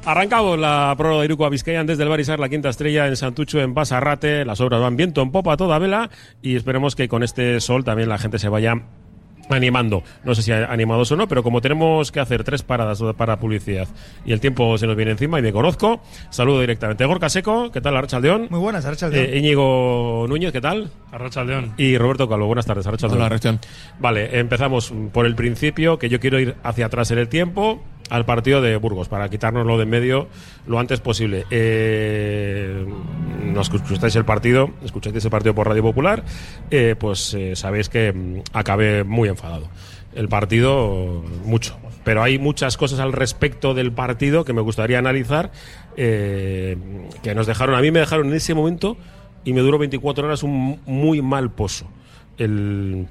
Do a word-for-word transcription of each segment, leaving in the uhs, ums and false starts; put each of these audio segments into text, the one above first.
Arrancamos la prórroga de Iruko a Bizkaian desde el Barisar, la quinta estrella en Santucho, en Basarrate. Las obras van viento en popa a toda vela y esperemos que con este sol también la gente se vaya animando. No sé si animados o no, pero como tenemos que hacer tres paradas para publicidad y el tiempo se nos viene encima y me conozco, saludo directamente. Gorka Seco, ¿qué tal? Arratsaldeón. Muy buenas, Arratsaldeón. Eh, Íñigo Núñez, ¿qué tal? Arratsaldeón. Y Roberto Calvo, buenas tardes. Arratsaldeón. Hola, Arratsaldeón. Vale, empezamos por el principio, que yo quiero ir hacia atrás en el tiempo, al partido de Burgos, para quitárnoslo de en medio lo antes posible. Eh, no escucháis el partido, escucháis ese partido por Radio Popular, eh, pues eh, sabéis que mm, acabé muy enfadado. El partido, mucho. Pero hay muchas cosas al respecto del partido que me gustaría analizar, eh, que nos dejaron, a mí me dejaron en ese momento, y me duró veinticuatro horas, un muy mal pozo. El,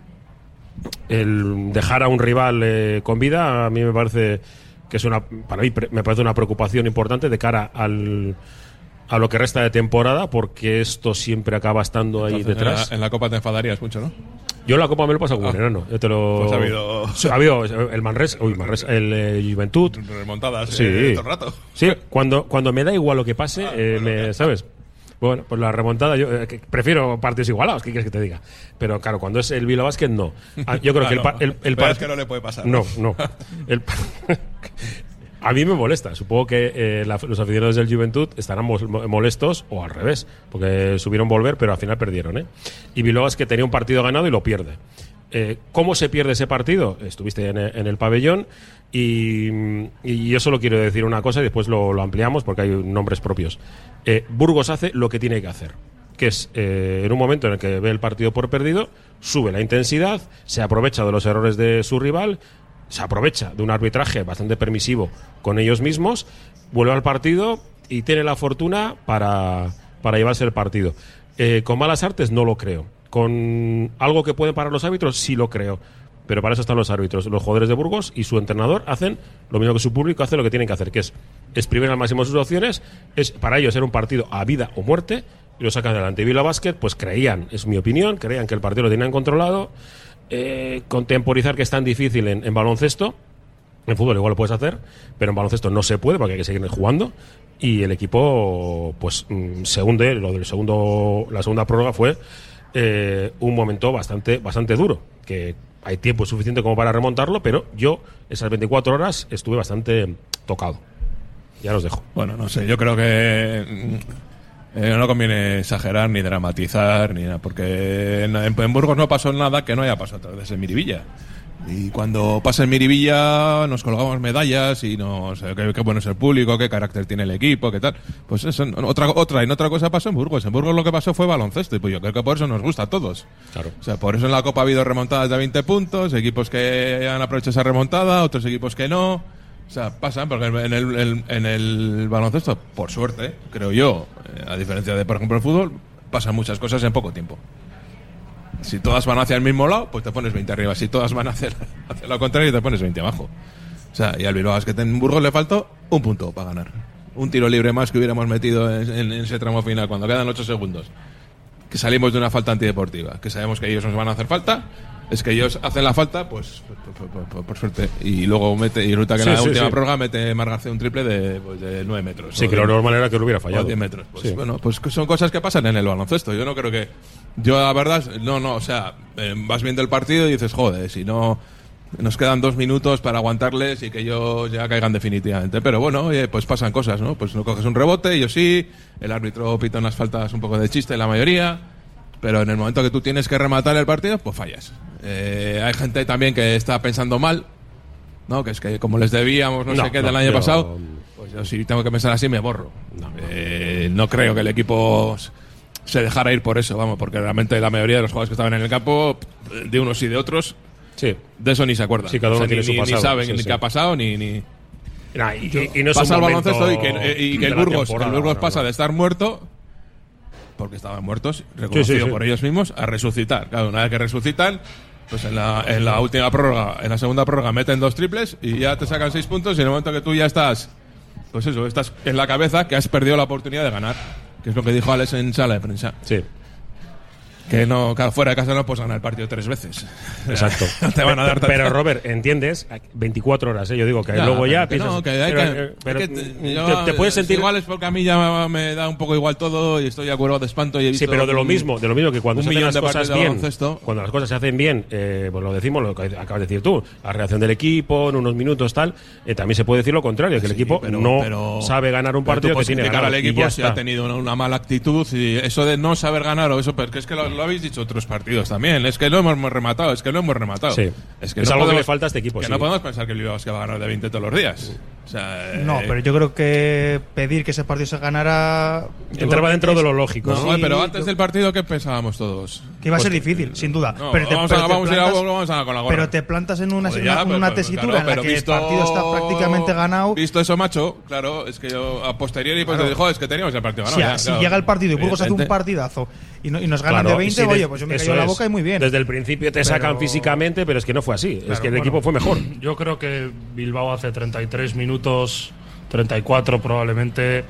el dejar a un rival eh, con vida, a mí me parece que es una, para mí me parece una preocupación importante de cara al a lo que resta de temporada, porque esto siempre acaba estando ahí. Entonces, detrás. En la, en la Copa te enfadarías mucho, ¿no? Yo en la Copa me lo he pasado como un enano. Yo te lo... Pues ha habido... Ha habido el Manresa, uy, Manresa, el eh, Juventud. Remontadas, sí. eh, todo el rato. Sí, cuando, cuando me da igual lo que pase, ah, eh, bueno, me, ¿sabes? Bueno, pues la remontada, yo eh, que prefiero partidos igualados, ¿qué quieres que te diga? Pero claro, cuando es el Bilbao Basket, no. Ah, yo creo ah, que el, no. el, el part... part... es que no le puede pasar. No, no. El... A mí me molesta. Supongo que eh, la, los aficionados del Juventud estarán molestos, o al revés, porque subieron volver, pero al final perdieron, ¿eh? Y Bilbao es que tenía un partido ganado y lo pierde. Eh, ¿Cómo se pierde ese partido? Estuviste en, en el pabellón y, y yo solo quiero decir una cosa y después lo, lo ampliamos porque hay nombres propios. Eh, Burgos hace lo que tiene que hacer, que es eh, en un momento en el que ve el partido por perdido, sube la intensidad, se aprovecha de los errores de su rival, se aprovecha de un arbitraje bastante permisivo con ellos mismos, vuelve al partido y tiene la fortuna para, para llevarse el partido. Eh, con malas artes no lo creo. Con algo que pueden parar los árbitros sí lo creo. Pero para eso están los árbitros. Los jugadores de Burgos y su entrenador hacen lo mismo que su público, hace lo que tienen que hacer, que es exprimir al máximo sus opciones. Es para ellos era un partido a vida o muerte y lo sacan adelante. Y Bilbao Basket, pues creían, es mi opinión, creían que el partido lo tenían controlado. Eh, contemporizar que es tan difícil en, en baloncesto. En fútbol igual lo puedes hacer, pero en baloncesto no se puede porque hay que seguir jugando. Y el equipo, pues, se hunde. Lo del segundo, la segunda prórroga fue eh, un momento bastante, bastante duro. Que hay tiempo suficiente como para remontarlo, pero yo esas veinticuatro horas estuve bastante tocado. Ya los dejo. Bueno, no sé, yo creo que Eh, no conviene exagerar ni dramatizar ni nada, porque en, en Burgos no pasó nada que no haya pasado otra vez en Miribilla. Y cuando pasa en Miribilla nos colgamos medallas y nos eh, qué, qué bueno es el público, qué carácter tiene el equipo, qué tal. Pues eso, otra otra y otra cosa pasó en Burgos. En Burgos lo que pasó fue baloncesto y pues yo creo que por eso nos gusta a todos. Claro. O sea, por eso en la Copa ha habido remontadas de veinte puntos, equipos que han aprovechado esa remontada, otros equipos que no. O sea, pasan, porque en el, el, en el baloncesto, por suerte, creo yo, a diferencia de, por ejemplo, el fútbol, pasan muchas cosas en poco tiempo. Si todas van hacia el mismo lado, pues te pones veinte arriba. Si todas van hacia, hacia lo contrario, te pones veinte abajo. O sea, y al Bilbao es que en Burgos le faltó un punto para ganar. Un tiro libre más que hubiéramos metido en, en, en ese tramo final, cuando quedan ocho segundos. Que salimos de una falta antideportiva, que sabemos que ellos nos van a hacer falta. Es que ellos hacen la falta, pues por, por, por, por suerte. Y luego mete, y resulta que sí, en la sí, última sí. prórroga mete Marc García un triple de, pues, de nueve metros. Sí, que lo normal era que lo hubiera fallado. diez metros. Pues sí. Bueno, pues son cosas que pasan en el baloncesto. Yo no creo que. Yo, la verdad, no, no, o sea, eh, vas viendo el partido y dices, joder, si no. Nos quedan dos minutos para aguantarles y que ellos ya caigan definitivamente. Pero bueno, oye, pues pasan cosas, ¿no? Pues no coges un rebote, ellos sí. El árbitro pita unas faltas un poco de chiste, la mayoría. Pero en el momento que tú tienes que rematar el partido, pues fallas. Eh, hay gente también que está pensando mal, ¿no? Que es que como les debíamos no, no sé qué del no, año yo... pasado, pues yo si tengo que pensar así me borro. No, eh, no creo que el equipo se dejara ir por eso, vamos, porque realmente la mayoría de los jugadores que estaban en el campo, de unos y de otros, sí. de eso ni se acuerdan. Sí, cada uno o sea, tiene ni, su pasado. ni saben sí, ni sí. qué ha pasado, ni... ni... Nah, y, y, y no pasa el baloncesto y que, y que el Burgos, el Burgos no, pasa no. de estar muerto, porque estaban muertos, reconocido sí, sí, sí. por ellos mismos, a resucitar. Claro, una vez que resucitan, pues en la, en la última prórroga, en la segunda prórroga meten dos triples y ya te sacan seis puntos y en el momento que tú ya estás, pues eso, estás en la cabeza que has perdido la oportunidad de ganar, que es lo que dijo Alex en sala de prensa. Sí. Que no, que fuera de casa no puedes ganar el partido tres veces. Exacto. No te van a dar pero, Robert, ¿entiendes? veinticuatro horas, ¿eh? Yo digo que ya, luego ya que piensas... No, que hay pero, que, pero hay que te, yo, te, te puedes sentir... Igual es porque a mí ya me da un poco igual todo y estoy acuerdo de espanto y he visto... Sí, pero de lo mismo, de lo mismo que cuando se hacen las cosas bien, baloncesto. cuando las cosas se hacen bien, eh, pues lo decimos, lo que acabas de decir tú, la reacción del equipo en unos minutos tal, eh, también se puede decir lo contrario, que el sí, equipo pero, no pero, sabe ganar un partido que tiene ganado. Al equipo y ya si está. ha tenido una, una mala actitud y eso de no saber ganar o eso, porque es que lo, lo habéis dicho otros partidos también, es que lo hemos rematado, es que lo hemos rematado. Sí. Es, que es no algo podemos, que le falta a este equipo. Que sí. no podemos pensar que el Bilbao es que va a ganar de veinte todos los días. O sea, no, eh, pero yo creo que pedir que ese partido se ganara... Entraba dentro de lo lógico. No, ¿no? sí, pero yo, antes del partido, ¿qué pensábamos todos? Que iba a ser Pues, difícil, sin duda. No, pero te, vamos, pero a, te vamos, plantas, a ir a, vamos a con la gorra. pero te plantas en una, Joder, una, ya, pero, una pero, tesitura claro, en la que visto, el partido está prácticamente ganado. Visto eso, macho, claro, es que yo a posteriori pues Claro. te digo, es que teníamos el partido ganado. Si, ya, si claro. llega el partido y Burgos hace un Evidente. partidazo y, no, y nos ganan Claro, de y veinte, si oye, de- pues yo me eso callo la es. boca y muy bien. Desde el principio te sacan Pero- físicamente, pero es que no fue así. es Claro, que el bueno, equipo fue mejor. Yo creo que Bilbao hace treinta y tres minutos, treinta y cuatro probablemente,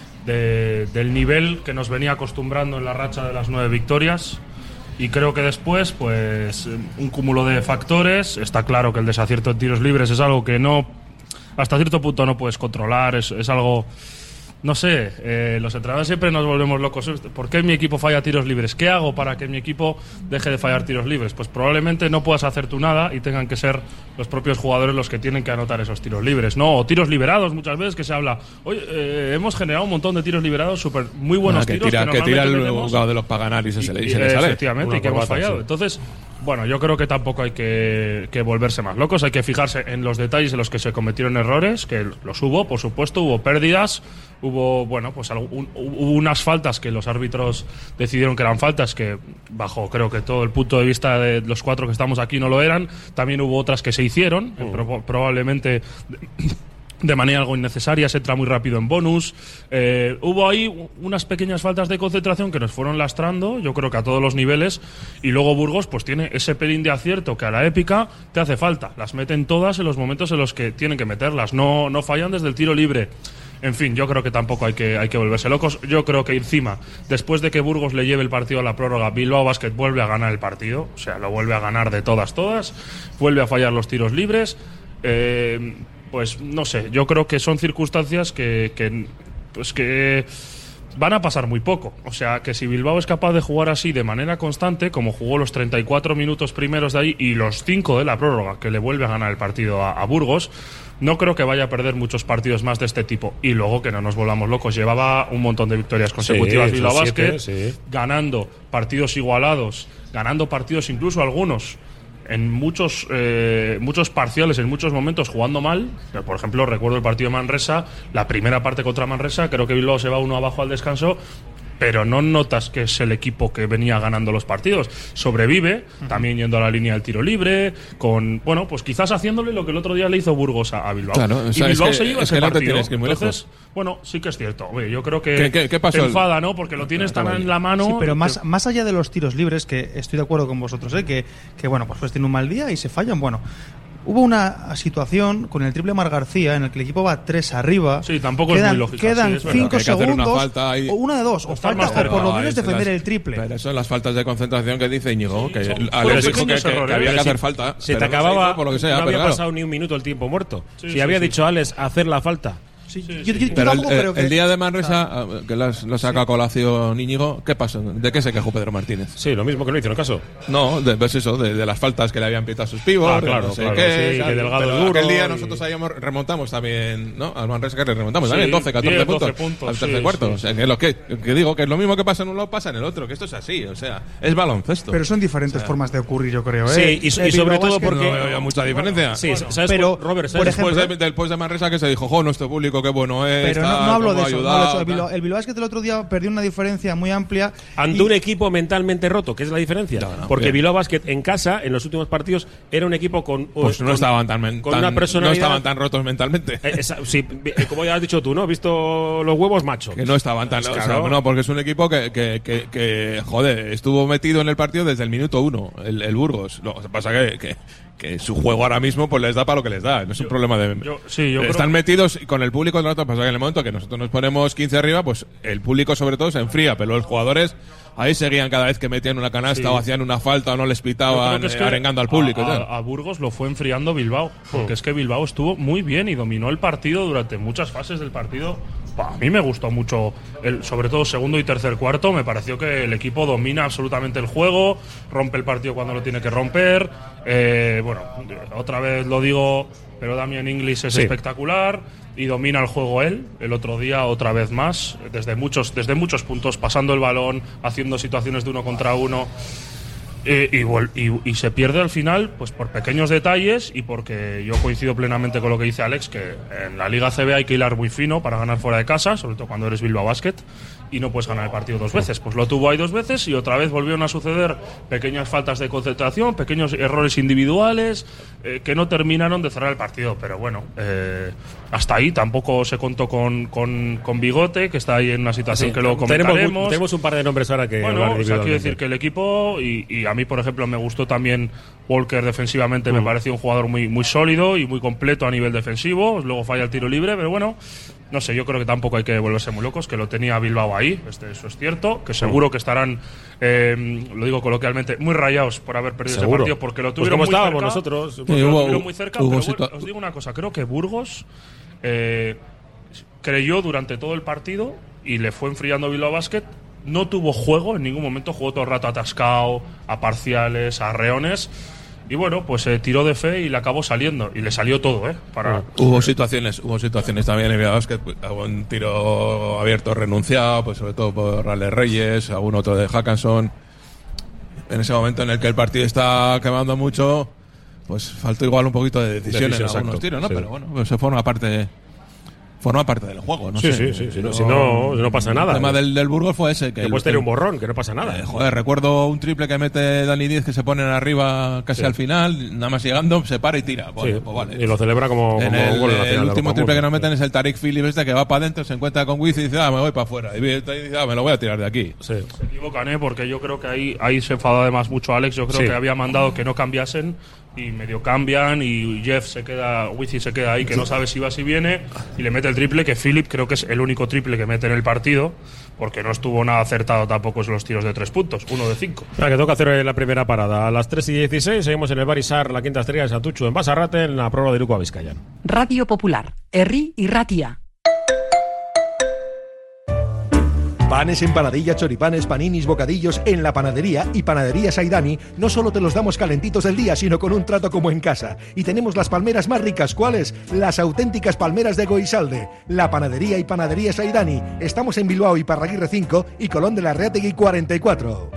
de- del nivel que nos venía acostumbrando en la racha de las nueve victorias. Y creo que después, pues, un cúmulo de factores. Está claro que el desacierto en tiros libres es algo que no, hasta cierto punto no puedes controlar. Es, es algo, no sé, eh, los entrenadores siempre nos volvemos locos. ¿Por qué mi equipo falla tiros libres? ¿Qué hago para que mi equipo deje de fallar tiros libres? Pues probablemente no puedas hacer tú nada y tengan que ser los propios jugadores los que tienen que anotar esos tiros libres, ¿no? O tiros liberados, muchas veces que se habla, oye, eh, hemos generado un montón de tiros liberados, súper muy buenos Ah, que tiros. tira, que que tira el normalmente metemos. jugado de los Paganal y se, Y- se le, y y- se le sale. Efectivamente, Una y que hemos corbata, fallado. sí. Entonces, bueno, yo creo que tampoco hay que, que volverse más locos, hay que fijarse en los detalles en los que se cometieron errores, que los hubo, por supuesto, hubo pérdidas, hubo, bueno, pues algún- hubo unas faltas que los árbitros decidieron que eran faltas, que bajo creo que todo el punto de vista de los cuatro que estamos aquí no lo eran, también hubo otras que se hicieron, eh, pro- probablemente de manera algo innecesaria, se entra muy rápido en bonus. Eh, hubo ahí u- unas pequeñas faltas de concentración que nos fueron lastrando, yo creo que a todos los niveles, y luego Burgos pues tiene ese pelín de acierto que a la épica te hace falta. Las meten todas en los momentos en los que tienen que meterlas, no, no fallan desde el tiro libre. En fin, yo creo que tampoco hay que, hay que volverse locos. Yo creo que encima, después de que Burgos le lleve el partido a la prórroga, Bilbao Basket vuelve a ganar el partido, o sea, lo vuelve a ganar de todas, todas, vuelve a fallar los tiros libres. Eh, pues no sé, yo creo que son circunstancias que, que, pues que van a pasar muy poco. O sea, que si Bilbao es capaz de jugar así de manera constante, como jugó los treinta y cuatro minutos primeros de ahí y los cinco de la prórroga, que le vuelve a ganar el partido a, a Burgos, no creo que vaya a perder muchos partidos más de este tipo. Y luego que no nos volvamos locos, llevaba un montón de victorias consecutivas Sí, Bilbao son siete, Basket, sí. ganando partidos igualados, ganando partidos incluso algunos en muchos eh, muchos parciales, en muchos momentos jugando mal. Por ejemplo, recuerdo el partido de Manresa, la primera parte contra Manresa, creo que Bilbao se va uno abajo al descanso, pero no notas que es el equipo que venía ganando los partidos. Sobrevive, también yendo a la línea del tiro libre, con, bueno, pues quizás haciéndole lo que el otro día le hizo Burgos a, a Bilbao. Claro, o sea, y Bilbao es que- se lleva es ese que no te partido. tienes que ir muy Entonces, lejos. bueno, sí que es cierto. Oye, yo creo que ¿Qué- qué- qué pasó te el- enfada, ¿no? Porque lo tienes tan en la mano. Sí, pero que- más, más allá de los tiros libres, que estoy de acuerdo con vosotros, ¿eh? que, que bueno, pues, pues tiene un mal día y se fallan. Bueno, hubo una situación con el triple Mar García en el que el equipo va tres arriba. Sí, tampoco es quedan, muy lógica, Quedan sí, es verdad. cinco Que hay que hacer una segundos. falta ahí. O una de dos, o Estar falta, más o cerca. por lo No, menos es defender las- el triple. Pero son las faltas de concentración que dice Íñigo, que son- Alex fueron dijo que, pequeños que- que errores, había que ¿eh? hacer Si- falta. Se te pero no se acababa, hizo por lo que sea, no pero había claro. pasado ni un minuto el tiempo muerto. Sí, si sí, había sí. dicho Alex hacer la falta. Sí, Sí, yo, sí, yo- sí. yo Pero el, tampoco creo que- el día de Manresa, ah, que las- lo saca a colación Íñigo, ¿qué pasó? ¿De qué se quejó Pedro Martínez? Sí, lo mismo que no hicieron caso. No, de, pues eso, de, de las faltas que le habían pitado a sus pibos. Ah, de claro, no sé claro, qué, sí, tal. que Delgado Pero es duro aquel día y- nosotros habíamos, remontamos también, ¿no? Al Manresa que le remontamos Sí, también, doce, catorce diez, puntos. doce puntos, al tercer sí, cuarto. sí. O sea, que, lo que, que digo, que es lo mismo que pasa en un lado pasa en el otro, que esto es así, o sea, es baloncesto. Pero son diferentes formas de ocurrir, yo creo. ¿eh? Sí, y so- El y sobre Bilbao todo Basket- porque- no veo mucha diferencia. Sí, Bueno, ¿sabes? pero, Robert, por ¿sabes? ejemplo, Después de, después de Manresa que se dijo, jo, nuestro público qué bueno es. Pero no, tal, no hablo cómo de ha eso. no ayudado, hablo de eso. El tal. Bilbao, el Bilbao Basket el otro día perdió una diferencia muy amplia. Ante y- un equipo mentalmente roto, que es la diferencia. No, no, Porque bien. Bilbao Basket en casa, en los últimos partidos, era un equipo con. Pues no con- estaban tan, men- con tan- una personalidad. no estaban tan rotos mentalmente. Eh, esa- sí, vi- eh, como ya has dicho tú, ¿no? Visto los huevos, macho. Que no estaban tan. Pues o sea, claro. no, porque es un equipo que, que, que, que, joder, estuvo metido en el partido desde el minuto uno, el, el Burgos. Lo que pasa que, que, que su juego ahora mismo pues les da para lo que les da. No es un problema de. yo- sí, yo Están creo- metidos con el público. Lo que pasa que en el momento que nosotros nos ponemos quince arriba, pues el público sobre todo se enfría, pero los jugadores ahí seguían cada vez que metían una canasta Sí. o hacían una falta o no les Yo pitaban, creo que es eh, que arengando al público. A, y tal. a- a Burgos lo fue enfriando Bilbao, porque es que Bilbao estuvo muy bien y dominó el partido durante muchas fases del partido. Bah, a mí me gustó mucho, el, sobre todo segundo y tercer cuarto. Me pareció que el equipo domina absolutamente el juego, rompe el partido cuando lo tiene que romper. Eh, bueno, otra vez lo digo, pero Damian Inglis es Sí. espectacular y domina el juego él. El otro día otra vez más, desde muchos, desde muchos puntos, pasando el balón, haciendo situaciones de uno contra uno. Eh, y, vol- y- y se pierde al final pues por pequeños detalles y porque yo coincido plenamente con lo que dice Alex, que en la Liga C B hay que hilar muy fino para ganar fuera de casa, sobre todo cuando eres Bilbao Basket, y no puedes ganar el partido dos veces. Pues lo tuvo ahí dos veces y otra vez volvieron a suceder pequeñas faltas de concentración, pequeños errores individuales eh, que no terminaron de cerrar el partido. Pero bueno, eh, hasta ahí tampoco se contó con, con, con Bigote, que está ahí en una situación Sí, que luego tenemos, comentaremos. tenemos un par de nombres ahora que Bueno, hablar o sea, quiero individualmente. decir que el equipo, y, y a mí, por ejemplo, me gustó también Walker defensivamente, me pareció un jugador muy, muy sólido y muy completo a nivel defensivo. Luego falla el tiro libre, pero bueno, no sé, yo creo que tampoco hay que volverse muy locos, que lo tenía Bilbao ahí, este, eso es cierto, que seguro que estarán, eh, lo digo coloquialmente, muy rayados por haber perdido Seguro. ese partido, porque lo Pues tuvieron como muy estábamos cerca. nosotros. Porque Sí, lo hubo- tuvieron muy cerca, hubo pero situa- bueno, os digo una cosa, creo que Burgos eh, creyó durante todo el partido y le fue enfriando Bilbao Basket. No tuvo juego en ningún momento, jugó todo el rato atascado, a parciales, a reones. Y bueno, pues se tiró de fe y le acabó saliendo. Y le salió todo, ¿eh? Para, Hubo situaciones, hubo situaciones también en Bilbao que pues, algún tiro abierto renunciado, pues sobre todo por Alex Reyes, algún otro de Hackanson. En ese momento en el que el partido está quemando mucho, pues faltó igual un poquito de decisión en Decisión, algunos exacto, tiros, ¿no? sí. Pero bueno, pues se forma parte forma parte del juego, no Sí, sé. sí, sí, si no- si no- no pasa nada. El tema del, del Burgos fue ese. Que Que el- puedes tener el- un borrón, que no pasa nada. Eh, joder, recuerdo un triple que mete Dani Díez que se ponen arriba casi Sí. al final, nada más llegando, se para y tira. Bueno, Sí, pues vale. y lo celebra como, En como el, un gol en la el final de la último Copa triple que Murcia. nos meten es el Tariq Phillips este que va para adentro, se encuentra con Wiz y dice, ah, me voy para afuera. Y dice, ah, me lo voy a tirar de aquí. Sí. Se equivocan, ¿eh? Porque yo creo que ahí, ahí se enfadó además mucho Alex. Yo creo Sí. que había mandado que no cambiasen y medio cambian y Jeff se queda, Wizzy se queda ahí que no sabe si va si viene y le mete el triple que Philip creo que es el único triple que mete en el partido porque no estuvo nada acertado tampoco en los tiros de tres puntos, uno de cinco. Espera, que toca hacer la primera parada. A las tres y dieciséis seguimos en el Barisar, la quinta estrella de Santuchu, en Basarrate, en la prórroga de Iruko a Vizcayan. Radio Popular, Herri y Ratia. Panes, empanadillas, choripanes, paninis, bocadillos en la panadería y Panadería Saidani. No solo te los damos calentitos del día, sino con un trato como en casa. Y tenemos las palmeras más ricas. ¿Cuáles? Las auténticas palmeras de Goisalde. La panadería y Panadería Saidani. Estamos en Bilbao y Parraguirre cinco y Colón de la Reategui cuarenta y cuatro.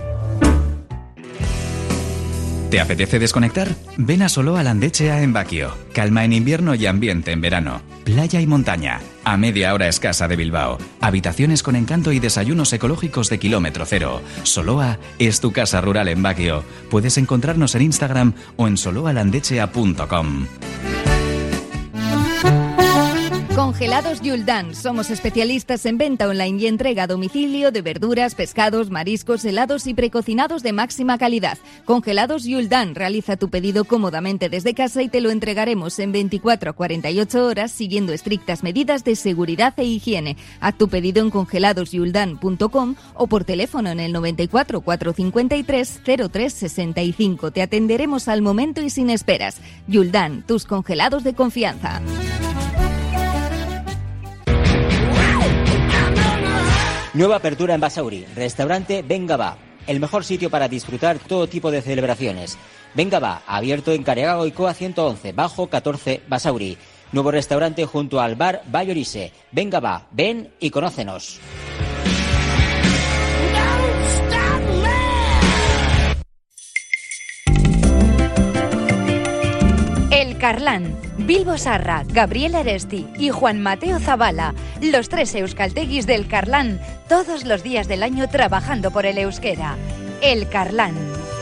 ¿Te apetece desconectar? Ven a Soloa Landetxea en Baquio. Calma en invierno y ambiente en verano. Playa y montaña. A media hora escasa de Bilbao. Habitaciones con encanto y desayunos ecológicos de kilómetro cero. Soloa es tu casa rural en Baquio. Puedes encontrarnos en Instagram o en soloalandetxea punto com. Congelados Yuldan. Somos especialistas en venta online y entrega a domicilio de verduras, pescados, mariscos, helados y precocinados de máxima calidad. Congelados Yuldan. Realiza tu pedido cómodamente desde casa y te lo entregaremos en veinticuatro a cuarenta y ocho horas siguiendo estrictas medidas de seguridad e higiene. Haz tu pedido en congelados yuldan punto com o por teléfono en el noventa y cuatro, cuatrocientos cincuenta y tres, cero tres sesenta y cinco. Te atenderemos al momento y sin esperas. Yuldan, tus congelados de confianza. Nueva apertura en Basauri, restaurante Venga Va, el mejor sitio para disfrutar todo tipo de celebraciones. Venga Va, abierto en Careaga Goicoa ciento once, bajo catorce Basauri. Nuevo restaurante junto al bar Bayorise. Venga Va, ven y conócenos. El Carlán, Bilbo Sarra, Gabriel Aresti y Juan Mateo Zavala, los tres euskalteguis del Carlán, todos los días del año trabajando por el euskera. El Carlán.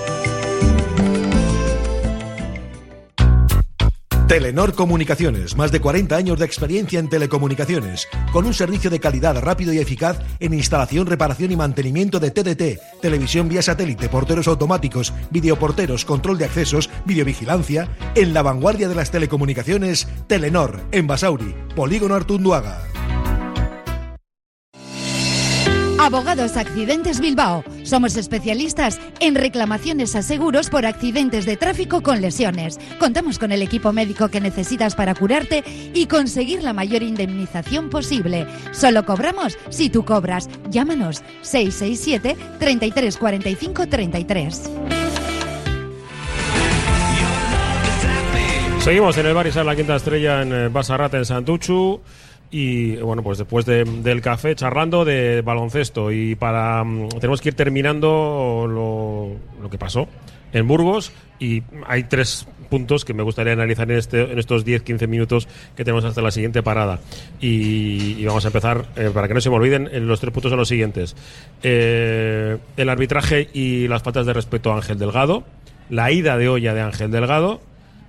Telenor Comunicaciones, más de cuarenta años de experiencia en telecomunicaciones, con un servicio de calidad rápido y eficaz en instalación, reparación y mantenimiento de T D T, televisión vía satélite, porteros automáticos, videoporteros, control de accesos, videovigilancia, en la vanguardia de las telecomunicaciones, Telenor, en Basauri, Polígono Artunduaga. Abogados Accidentes Bilbao. Somos especialistas en reclamaciones a seguros por accidentes de tráfico con lesiones. Contamos con el equipo médico que necesitas para curarte y conseguir la mayor indemnización posible. Solo cobramos si tú cobras. Llámanos seis seis siete, treinta y tres cuarenta y cinco treinta y tres. Seguimos en el Barisar, la quinta estrella en Basarrat, en Santuchu. Y bueno, pues después de, del café, charlando de baloncesto. Y para um, tenemos que ir terminando lo, lo que pasó en Burgos. Y hay tres puntos que me gustaría analizar en, este, en estos diez quince minutos que tenemos hasta la siguiente parada. Y, y vamos a empezar, eh, para que no se me olviden, en los tres puntos son los siguientes. Eh, el arbitraje y las faltas de respeto a Ángel Delgado. La ida de olla de Ángel Delgado.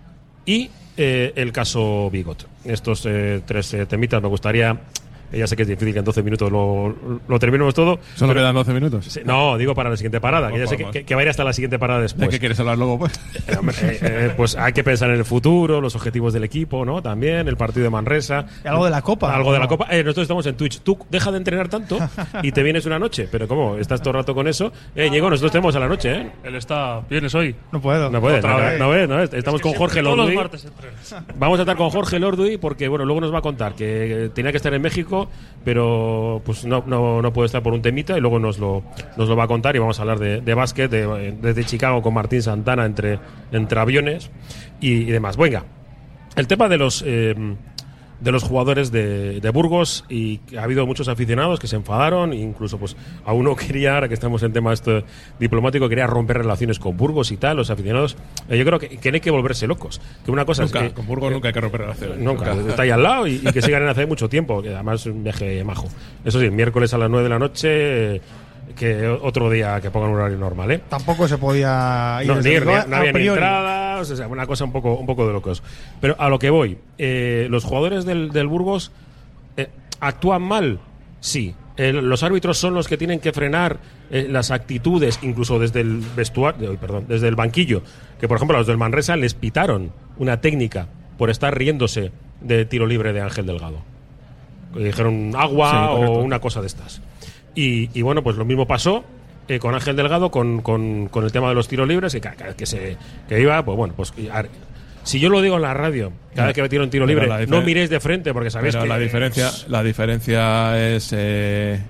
Y eh, el caso Bigot. Estos eh, tres eh, temitas me gustaría. Ya sé que es difícil que en doce minutos lo, lo terminemos todo. ¿Solo quedan doce minutos? Sí, no, digo para la siguiente parada. Que ya sé que, que, que va a ir hasta la siguiente parada después. ¿De qué quieres hablar luego, pues? Eh, eh, eh, pues hay que pensar en el futuro, los objetivos del equipo, ¿no? También, el partido de Manresa. ¿Y algo de la Copa? Algo ¿no? de la Copa. Eh, nosotros estamos en Twitch. Tú deja de entrenar tanto y te vienes una noche. Pero ¿cómo? ¿Estás todo el rato con eso? Eh, Diego, nosotros tenemos a la noche, ¿eh? Él está. ¿Vienes hoy? No puedo. No puede. Otra No, vez. no, ves, no ves. Estamos Es que con Jorge siempre, todos Lorduy. los martes entrenas. Vamos a estar con Jorge Lorduy porque, bueno, luego nos va a contar que eh, tenía que estar en México, pero pues no, no, no puede estar por un temita y luego nos lo, nos lo va a contar y vamos a hablar de, de básquet de, desde Chicago con Martín Santana entre, entre aviones y, y demás. Venga, el tema de los eh, de los jugadores de, de Burgos, y ha habido muchos aficionados que se enfadaron, incluso pues a uno quería, ahora que estamos en tema esto diplomático, quería romper relaciones con Burgos y tal. Los aficionados, eh, yo creo que, que no hay que volverse locos, que una cosa Nunca, es que con Burgos que, nunca hay que romper relaciones. Nunca, está ahí al lado y, y que sigan en hace mucho tiempo, que además es un viaje majo. Eso sí, miércoles a las nueve de la noche, eh, que otro día que pongan un horario normal, ¿eh? Tampoco se podía ir. No, desde ni, Bilbao, no a había ni priori. entradas, o sea, una cosa un poco, un poco de locos. Pero a lo que voy, eh, los jugadores del, del Burgos eh, actúan mal, sí. Eh, los árbitros son los que tienen que frenar eh, las actitudes, incluso desde el vestuario, perdón, desde el banquillo. Que por ejemplo a los del Manresa les pitaron una técnica por estar riéndose de tiro libre de Ángel Delgado. Que dijeron agua Sí, o correcto. una cosa de estas. Y, y bueno, pues lo mismo pasó eh, con Ángel Delgado, con, con, con el tema de los tiros libres, que, que, que se que iba, pues bueno, pues a ver, si yo lo digo en la radio, cada vez que me tiro un tiro Pero libre, la no difer- miréis de frente porque sabéis Pero que la diferencia, la diferencia es eh,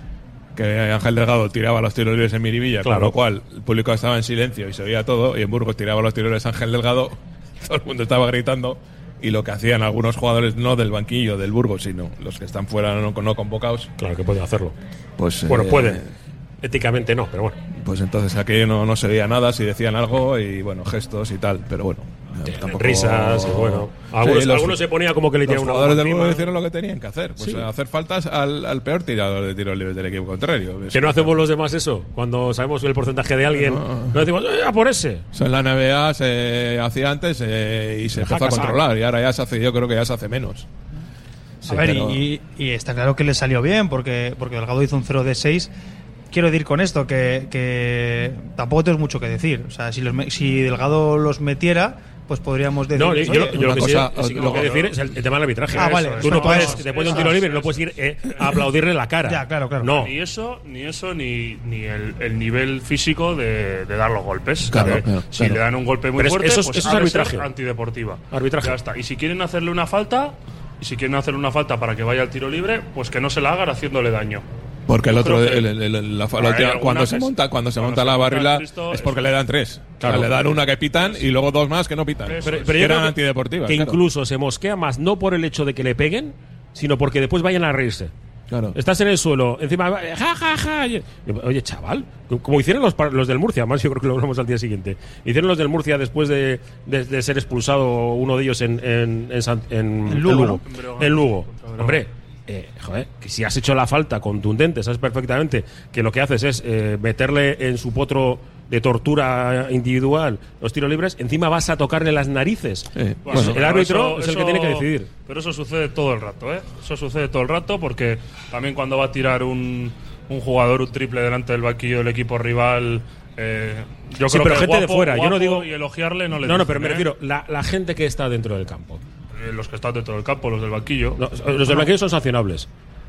que Ángel Delgado tiraba los tiros libres en Miribilla, Claro. con lo cual el público estaba en silencio y se oía todo, y en Burgos tiraba los tiros libres Ángel Delgado, todo el mundo estaba gritando, y lo que hacían algunos jugadores, no del banquillo del Burgos, sino los que están fuera no, no convocados, Claro que pueden hacerlo. pues Bueno, eh, pueden. Éticamente no, pero bueno. pues entonces aquí no, no se veía nada, si decían algo y bueno, gestos y tal, pero bueno, eh, tampoco Risas y bueno. Algunos, Sí, los- algunos se ponía como que le Los tiraban una jugadores bomba del encima. Burgos hicieron lo que tenían que hacer, pues Sí. hacer faltas al, al peor tirador de tiros libres del equipo contrario. Que no hacemos los demás eso. Cuando sabemos el porcentaje de alguien, No. no decimos, ¡eh, a por ese! Eso en la N B A se hacía antes eh, y se Deja empezó a casar. controlar, y ahora ya se hace, yo creo que ya se hace menos. Sí, a ver, pero- y, y está claro que le salió bien, porque, porque Delgado hizo un cero de seis. Quiero decir con esto que, que tampoco tengo mucho que decir. O sea, si, los, me- si Delgado los metiera, pues podríamos decir. No, yo, yo- "Oye, yo lo una que cosa- sí, sí, lo no, que no, decir es el, el tema del arbitraje. Ah, vale, Tú no eso, puedes, eso, después de un eso, tiro libre, eso, no puedes ir eh, a aplaudirle la cara. Ya, claro, claro. No. Ni eso, ni eso, ni, ni el, el nivel físico de, de dar los golpes. Claro, Que claro, si claro. le dan un golpe muy Pero es- fuerte, eso es- pues eso es ha de ser arbitraje. antideportiva. Arbitraje. Ya está. Y si quieren hacerle una falta, y si quieren hacerle una falta para que vaya al tiro libre, pues que no se la hagan haciéndole daño. Porque el Yo otro, creo que- el- el- el- la, Hay la última- alguna cuando que se es- monta, cuando se cuando monta se la monta barrila, el Cristo, es porque eso. le dan tres. Claro. O sea, le dan una que pitan y luego dos más que no pitan. Eso Pero, es. pero que yo eran creo que, antideportivas. que claro. incluso se mosquea más, no por el hecho de que le peguen, sino porque después vayan a reírse. Claro. Estás en el suelo, encima, ja, ja, ja. y- Oye, chaval, como hicieron los, par- los del Murcia, más yo creo que lo hablamos al día siguiente. Hicieron los del Murcia después de, de- de ser expulsado uno de ellos en, en, en, San- en- En Lugo, en ¿no? En Breogán. En Lugo. Contra Breogán. Hombre, eh, joder, que si has hecho la falta contundente, sabes perfectamente que lo que haces es eh, meterle en su potro de tortura individual los tiros libres, encima vas a tocarle las narices. Sí. Pues Bueno, el pero árbitro eso- es el que eso- tiene que decidir. Pero eso sucede todo el rato, ¿eh? Eso sucede todo el rato porque también cuando va a tirar un, un jugador un triple delante del banquillo del equipo rival, eh, yo Sí, creo pero que gente de guapo- fuera, yo no guapo digo- y elogiarle no le No, no, dicen, pero me ¿eh? refiero, la, la gente que está dentro del campo. Eh, los que están dentro del campo, los del banquillo. No, los del banquillo son sancionables.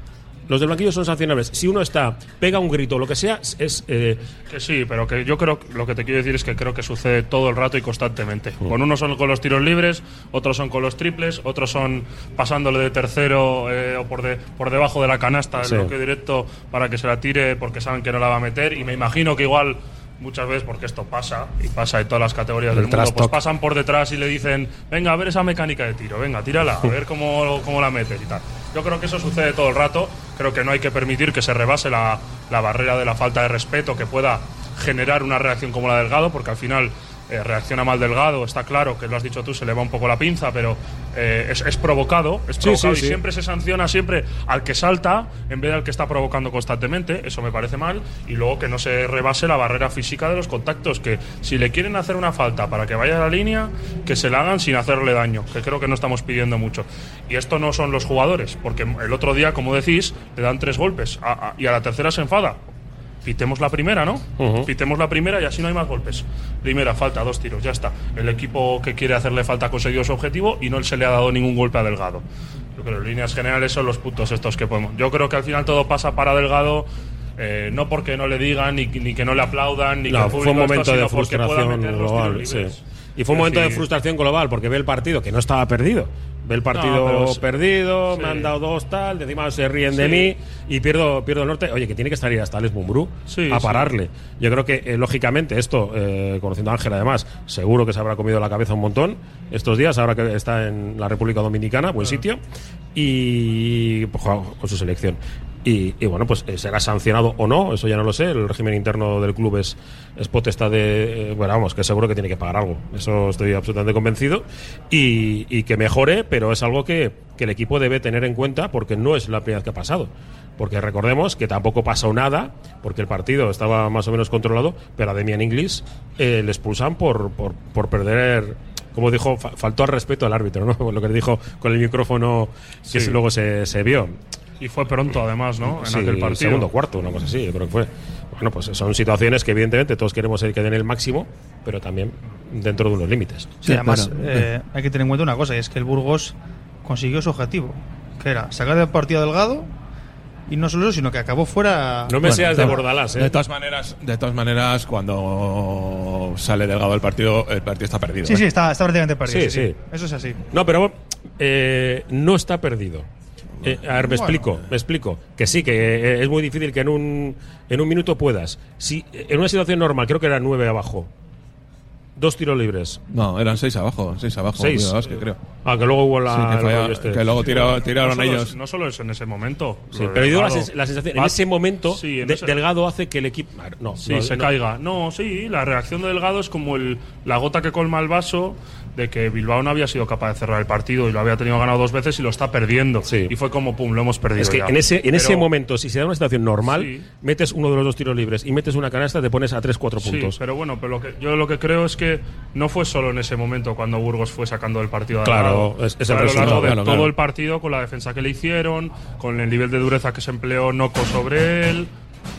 Los del banquillo son sancionables. Si uno está, pega un grito, lo que sea, es... Eh... Que sí, pero que yo creo, lo que te quiero decir es que creo que sucede todo el rato y constantemente. Mm. Con unos son con los tiros libres, otros son con los triples, otros son pasándole de tercero eh, o por, de, por debajo de la canasta, sí. el bloqueo directo para que se la tire porque saben que no la va a meter. Y me imagino que igual... muchas veces, porque esto pasa, y pasa en todas las categorías del mundo, pues pasan por detrás y le dicen, venga, a ver esa mecánica de tiro, venga, tírala, a ver cómo, cómo la metes y tal. Yo creo que eso sucede todo el rato, creo que no hay que permitir que se rebase la, la barrera de la falta de respeto que pueda generar una reacción como la de Delgado, porque al final eh, reacciona mal Delgado, está claro que lo has dicho tú, se le va un poco la pinza, pero eh, es, es provocado, es provocado sí, sí, y sí. siempre se sanciona siempre al que salta en vez de al que está provocando constantemente, eso me parece mal, y luego que no se rebase la barrera física de los contactos, que si le quieren hacer una falta para que vaya a la línea, que se la hagan sin hacerle daño, que creo que no estamos pidiendo mucho. Y esto no son los jugadores, porque el otro día, como decís, le dan tres golpes a, a, y a la tercera se enfada. Pitemos la primera, ¿no? Uh-huh. Pitemos la primera y así no hay más golpes. Primera, falta, dos tiros, ya está. El equipo que quiere hacerle falta ha conseguido su objetivo y no se le ha dado ningún golpe a Delgado. Yo creo que en líneas generales son los puntos estos que podemos. Yo creo que al final todo pasa para Delgado, eh, no porque no le digan, ni, ni que no le aplaudan, ni no, que el público fue un momento esto, de frustración global. Sí. Y fue un momento de frustración global porque ve el partido que no estaba perdido. Ve el partido no, es, perdido, sí. me han dado dos tal, de encima se ríen sí. de mí y pierdo pierdo el norte. Oye, que tiene que estar ahí hasta Alex Mumbrú sí, a pararle. Sí. Yo creo que, eh, lógicamente, esto, eh, conociendo a Ángel además, seguro que se habrá comido la cabeza un montón estos días, ahora que está en la República Dominicana, buen sitio, y pues, con su selección. Y, y bueno, pues eh, será sancionado o no, eso ya no lo sé. El régimen interno del club es, es potestad de. Eh, bueno, vamos, que seguro que tiene que pagar algo. Eso estoy absolutamente convencido. Y, y que mejore, pero es algo que, que el equipo debe tener en cuenta porque no es la primera vez que ha pasado. Porque recordemos que tampoco pasó nada, porque el partido estaba más o menos controlado, pero a Damian Inglis eh, le expulsan por, por, por perder. Como dijo, fa- faltó al respeto al árbitro, ¿no? Lo que dijo con el micrófono que sí. luego se, se vio. Y fue pronto, además, ¿no? En sí, aquel partido. Segundo cuarto, una cosa así, yo creo que fue. Bueno, pues son situaciones que evidentemente todos queremos que den el máximo, pero también dentro de unos límites. Sí, además eh, hay que tener en cuenta una cosa, y es que el Burgos consiguió su objetivo, que era sacar del partido a Delgado, y no solo eso, sino que acabó fuera. No me bueno, seas de Bordalás, ¿eh? De todas maneras, de todas maneras, cuando sale Delgado del partido, el partido está perdido. Sí, ¿eh? sí, está, está prácticamente perdido. Sí, sí, sí. Eso es así. No, pero eh, no está perdido. Eh, a ver, me bueno, explico, me explico. Que sí, que eh, es muy difícil que en un en un minuto puedas. Si en una situación normal, creo que eran nueve abajo. Dos tiros libres. No, eran seis abajo, seis abajo. Seis, Básquet, creo. Ah, que luego hubo la. Sí, que, falla, este. que luego tiro, tiraron no ellos. Es, no solo es en ese momento. Sí, pero yo digo la, sens- la sensación. En ese momento, sí, en de, ese... Delgado hace que el equipo. No, sí, no, se no. caiga. No, sí, la reacción de Delgado es como el, la gota que colma el vaso de que Bilbao no había sido capaz de cerrar el partido y lo había tenido ganado dos veces y lo está perdiendo. Sí. Y fue como, pum, lo hemos perdido. Es que ya. en ese, en pero, ese momento, si se da una situación normal, sí. metes uno de los dos tiros libres y metes una canasta, te pones a tres cuatro puntos. Sí, pero bueno, pero lo que, yo lo que creo es que no fue solo en ese momento cuando Burgos fue sacando el partido. Claro, es, es el claro, resultado. De Claro, todo claro. el partido, con la defensa que le hicieron, con el nivel de dureza que se empleó Noco sobre él.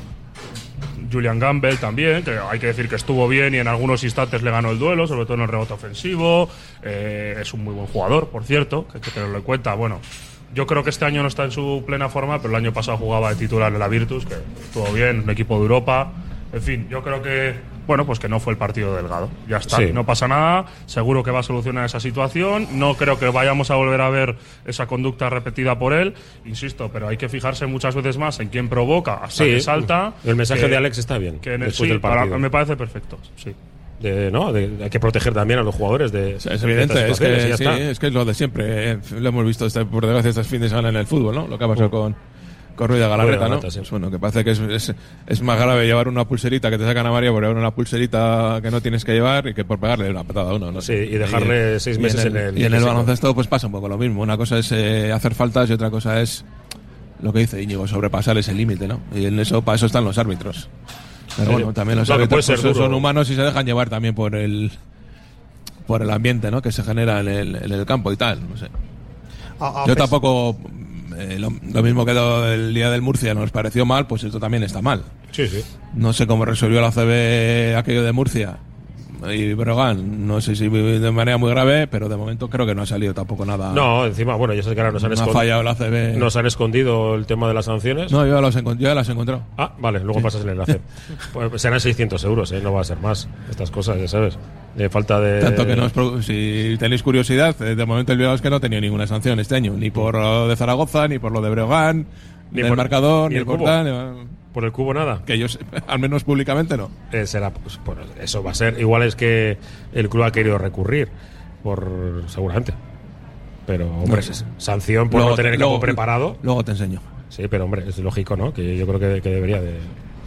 Julian Gamble también, que hay que decir que estuvo bien y en algunos instantes le ganó el duelo, sobre todo en el rebote ofensivo. Eh, es un muy buen jugador, por cierto, que hay que tenerlo en cuenta. Bueno, yo creo que este año no está en su plena forma, pero el año pasado jugaba de titular en la Virtus, que estuvo bien, un equipo de Europa. En fin, yo creo que, bueno, pues que no fue el partido Delgado. Ya está, Sí. no pasa nada, seguro que va a solucionar esa situación. No creo que vayamos a volver a ver esa conducta repetida por él, insisto, pero hay que fijarse muchas veces más en quién provoca hasta Sí, que salta. el mensaje que, de Alex está bien. Que en el, después sí, del partido. para- me parece perfecto, sí. De, ¿no? de, hay que proteger también a los jugadores de. Es evidente, de es estas que, situaciones, y ya sí, está. es que es lo de siempre. eh, Lo hemos visto este, por desgracia este fin de semana en el fútbol, ¿no? Lo que ha pasado con, con Ruiz de Galarreta, ¿no? Galarreta, sí. Pues bueno, que parece que es, es, es más grave llevar una pulserita que te sacan a María por llevar una pulserita que no tienes que llevar y que por pegarle una patada a uno, ¿no? Sí, y dejarle seis y meses en el, en el. Y en el físico. baloncesto pues pasa un poco lo mismo. Una cosa es eh, hacer faltas y otra cosa es lo que dice Íñigo, sobrepasar ese límite, ¿no? Y en eso, para eso están los árbitros. Pero bueno, también los Claro, árbitros puede ser pues, son duro. humanos y se dejan llevar también por el por el ambiente, ¿no? Que se genera en el, en el campo y tal, no sé. A- a Yo pes- tampoco eh, lo, lo mismo que lo- el día del Murcia nos pareció mal, pues esto también está mal. Sí, sí. No sé cómo resolvió la C B aquello de Murcia. y Breogán, no sé si de manera muy grave, pero de momento creo que no ha salido tampoco nada. No, encima, bueno, ya sé que ahora nos han, no escond... ha fallado la C B. nos han escondido el tema de las sanciones. No, yo ya las, encont- yo ya las he encontrado. Ah, vale, luego Sí. pasas el enlace. Pues serán seiscientos euros, ¿eh? No va a ser más. Estas cosas, ya sabes. De falta de. Tanto que no os pro- si tenéis curiosidad, eh, de momento el Bilbao es que no ha tenido ninguna sanción este año, ni por lo de Zaragoza, ni por lo de Breogán, ni, Ni el por- marcador, ni ni el el cubo. portal. ni- Por el cubo nada. Que ellos, al menos públicamente, no. Eh, será, pues, pues, eso va a ser. Igual es que el club ha querido recurrir, por seguramente. Pero, hombre, No sé. es sanción por Luego- no tener el luego- campo preparado. Luego te enseño. Sí, pero, hombre, es lógico, ¿no? Que yo creo que, que debería de.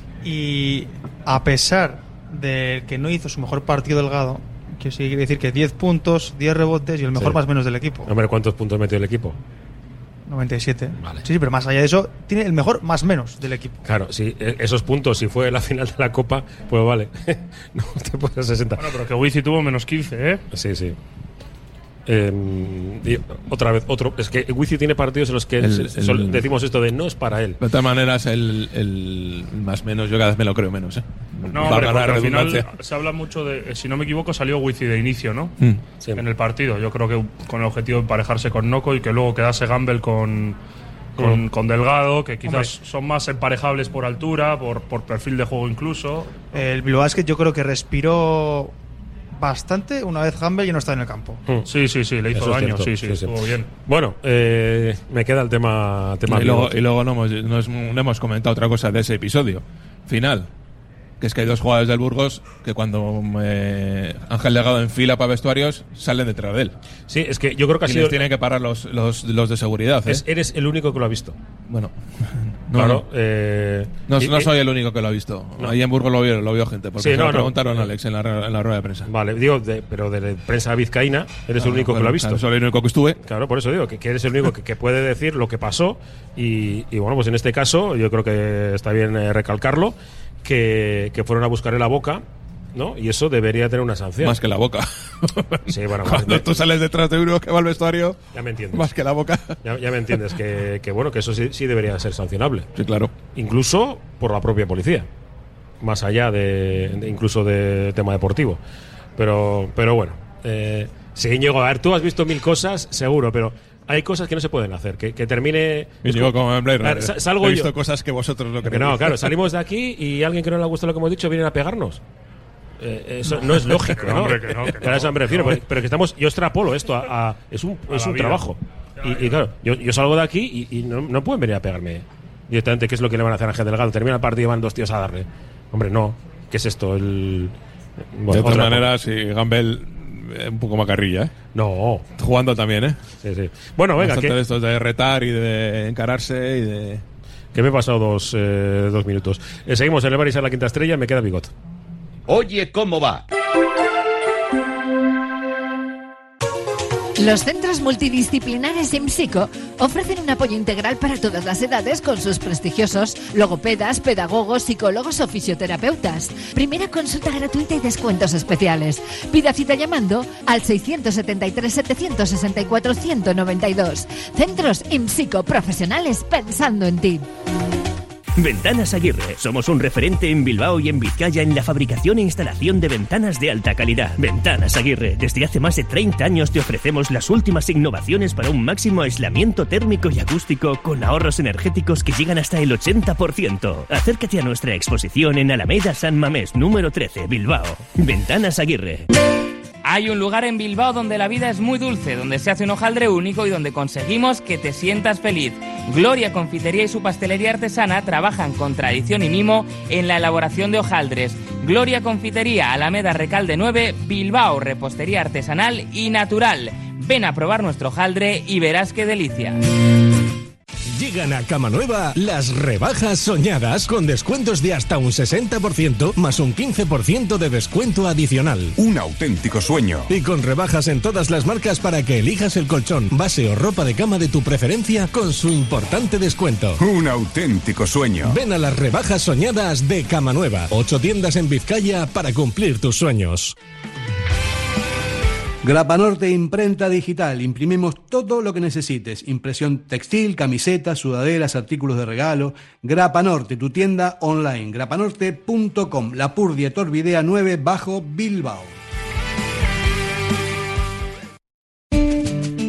Y a pesar de que no hizo su mejor partido Delgado, que sí quiere decir que diez puntos, diez rebotes y el mejor Sí. más menos del equipo. Hombre, ¿cuántos puntos metió el equipo? noventa y siete. Vale. Sí, sí, pero más allá de eso, tiene el mejor más menos del equipo. Claro, si e- esos puntos, si fue la final de la Copa, pues vale. No te pones sesenta. Bueno, pero que Wizi tuvo menos quince, ¿eh? Sí, sí. Eh, y otra vez, otro. Es que Wizi tiene partidos en los que El- se- sol- el- decimos esto de no es para él. De todas maneras, el, el más menos, yo cada vez me lo creo menos. ¿eh? No, Valga hombre, la porque al final redundancia. se habla mucho de. eh, Si no me equivoco, salió Wizi de inicio, ¿no? Mm. Sí. En el partido. Yo creo que con el objetivo de emparejarse con Noco y que luego quedase Gamble con, con, Mm. con Delgado, que quizás Hombre. son más emparejables por altura, por, por perfil de juego incluso. El Bilbao Basket yo creo que respiró bastante una vez Gamble ya no está en el campo. Mm. Sí, sí, sí, le hizo Eso es daño. cierto, Sí, sí, sí, sí. estuvo bien. Bueno, eh, me queda el tema. tema Y luego, bigote. y luego no, hemos, no, es- no hemos comentado otra cosa de ese episodio final. Que es que hay dos jugadores del Burgos que cuando eh, Ángel Delgado enfila para vestuarios salen detrás de él. Sí, es que yo creo que ha Y sido. les tienen que parar los, los, los de seguridad. ¿eh? es- eres el único que lo ha visto. Bueno, no, Claro. no. eh, No, y- no y- soy el único que lo ha visto. No. Ahí en Burgos lo vio, lo vio gente. Porque Sí, se no, lo no. preguntaron a Alex en la, en la rueda de prensa. Vale, digo, de- pero de la prensa vizcaína, eres el Ah, único que bueno, lo ha visto. claro, soy el único que estuve. Claro, por eso digo que, que eres el único que, que puede decir lo que pasó y, y bueno, pues en este caso yo creo que está bien eh, recalcarlo, que, que fueron a buscarle la boca, ¿no? Y eso debería tener una sanción. Más que la boca. Sí, bueno, Cuando de- tú sales detrás de uno que va al vestuario, ya me entiendes. más que la boca. Ya, ya me entiendes que, que, bueno, que eso sí, sí debería ser sancionable. Sí, claro. Incluso por la propia policía. Más allá de, de- incluso de tema deportivo. Pero, pero bueno. Eh, sí, Íñigo, a ver, tú has visto mil cosas, seguro, pero hay cosas que no se pueden hacer. Que, que termine. Y digo, como en Blade A ver, Runner, sa- salgo he visto yo. cosas que vosotros no Que queréis. no, claro, salimos de aquí y alguien que no le gusta lo que hemos dicho viene a pegarnos. Eh, eso no es lógico, ¿no? Hombre, que no, que no, Claro, eso me refiero, que no. pero, pero que estamos. Yo extrapolo esto a. a- es un, A es la un vida. trabajo. Ya, Y, y claro, yo, yo salgo de aquí y, y no, no pueden venir a pegarme directamente. ¿Qué es lo que le van a hacer a Ángel Delgado? Termina el partido y van dos tíos a darle. Hombre, no. ¿Qué es esto? El. bueno, De todas otra- maneras, sí, Gamble eh, un poco macarrilla, ¿eh? No. Jugando también, ¿eh? Sí, sí. Bueno, venga, Bastante de que, estos de retar y de encararse y de... que me he pasado dos, eh, dos minutos. Eh, seguimos en el Baris a la quinta estrella. Me queda Bigot. Oye, ¿cómo va? Los centros multidisciplinares IMSICO ofrecen un apoyo integral para todas las edades con sus prestigiosos logopedas, pedagogos, psicólogos o fisioterapeutas. Primera consulta gratuita y descuentos especiales. Pida cita llamando al seiscientos setenta y tres, setecientos sesenta y cuatro, ciento noventa y dos. Centros IMSICO, profesionales pensando en ti. Ventanas Aguirre. Somos un referente en Bilbao y en Vizcaya en la fabricación e instalación de ventanas de alta calidad. Ventanas Aguirre. Desde hace más de treinta años te ofrecemos las últimas innovaciones para un máximo aislamiento térmico y acústico con ahorros energéticos que llegan hasta el ochenta por ciento. Acércate a nuestra exposición en Alameda San Mamés, número trece, Bilbao. Ventanas Aguirre. Hay un lugar en Bilbao donde la vida es muy dulce, donde se hace un hojaldre único y donde conseguimos que te sientas feliz. Gloria Confitería y su pastelería artesana trabajan con tradición y mimo en la elaboración de hojaldres. Gloria Confitería, Alameda Recalde nueve, Bilbao, repostería artesanal y natural. Ven a probar nuestro hojaldre y verás qué delicia. Llegan a Cama Nueva las rebajas soñadas con descuentos de hasta un sesenta por ciento más un quince por ciento de descuento adicional. Un auténtico sueño. Y con rebajas en todas las marcas para que elijas el colchón, base o ropa de cama de tu preferencia con su importante descuento. Un auténtico sueño. Ven a las rebajas soñadas de Cama Nueva. Ocho tiendas en Vizcaya para cumplir tus sueños. Grapanorte Imprenta Digital. Imprimimos todo lo que necesites. Impresión textil, camisetas, sudaderas, artículos de regalo. Grapanorte, tu tienda online. grapanorte punto com. La Purdie Torvidea nueve bajo Bilbao.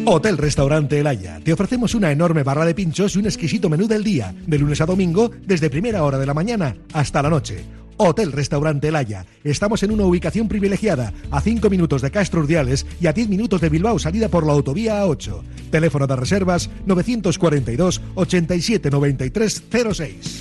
Hotel Restaurante El Haya. Te ofrecemos una enorme barra de pinchos y un exquisito menú del día, de lunes a domingo, desde primera hora de la mañana hasta la noche. Hotel Restaurante El Haya. Estamos en una ubicación privilegiada, a cinco minutos de Castro Urdiales y a diez minutos de Bilbao, salida por la autovía A ocho. Teléfono de reservas novecientos cuarenta y dos, ochenta y siete, noventa y tres, cero seis.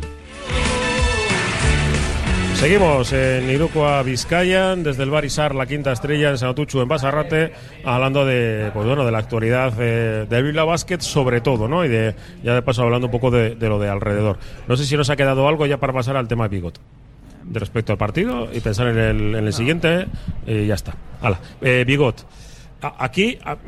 Seguimos en Irukoa, Vizcaya, desde el Bar Isar, la quinta estrella en Sanotuchu, en Basarrate, hablando de, pues bueno, de la actualidad eh, del Bilbao Basket, sobre todo, ¿no? Y de, ya de paso hablando un poco de, de lo de alrededor. No sé si nos ha quedado algo ya para pasar al tema de Bigot, de respecto al partido y pensar en el, en el siguiente, y ya está. Hala. Eh, Bigot, a, aquí a,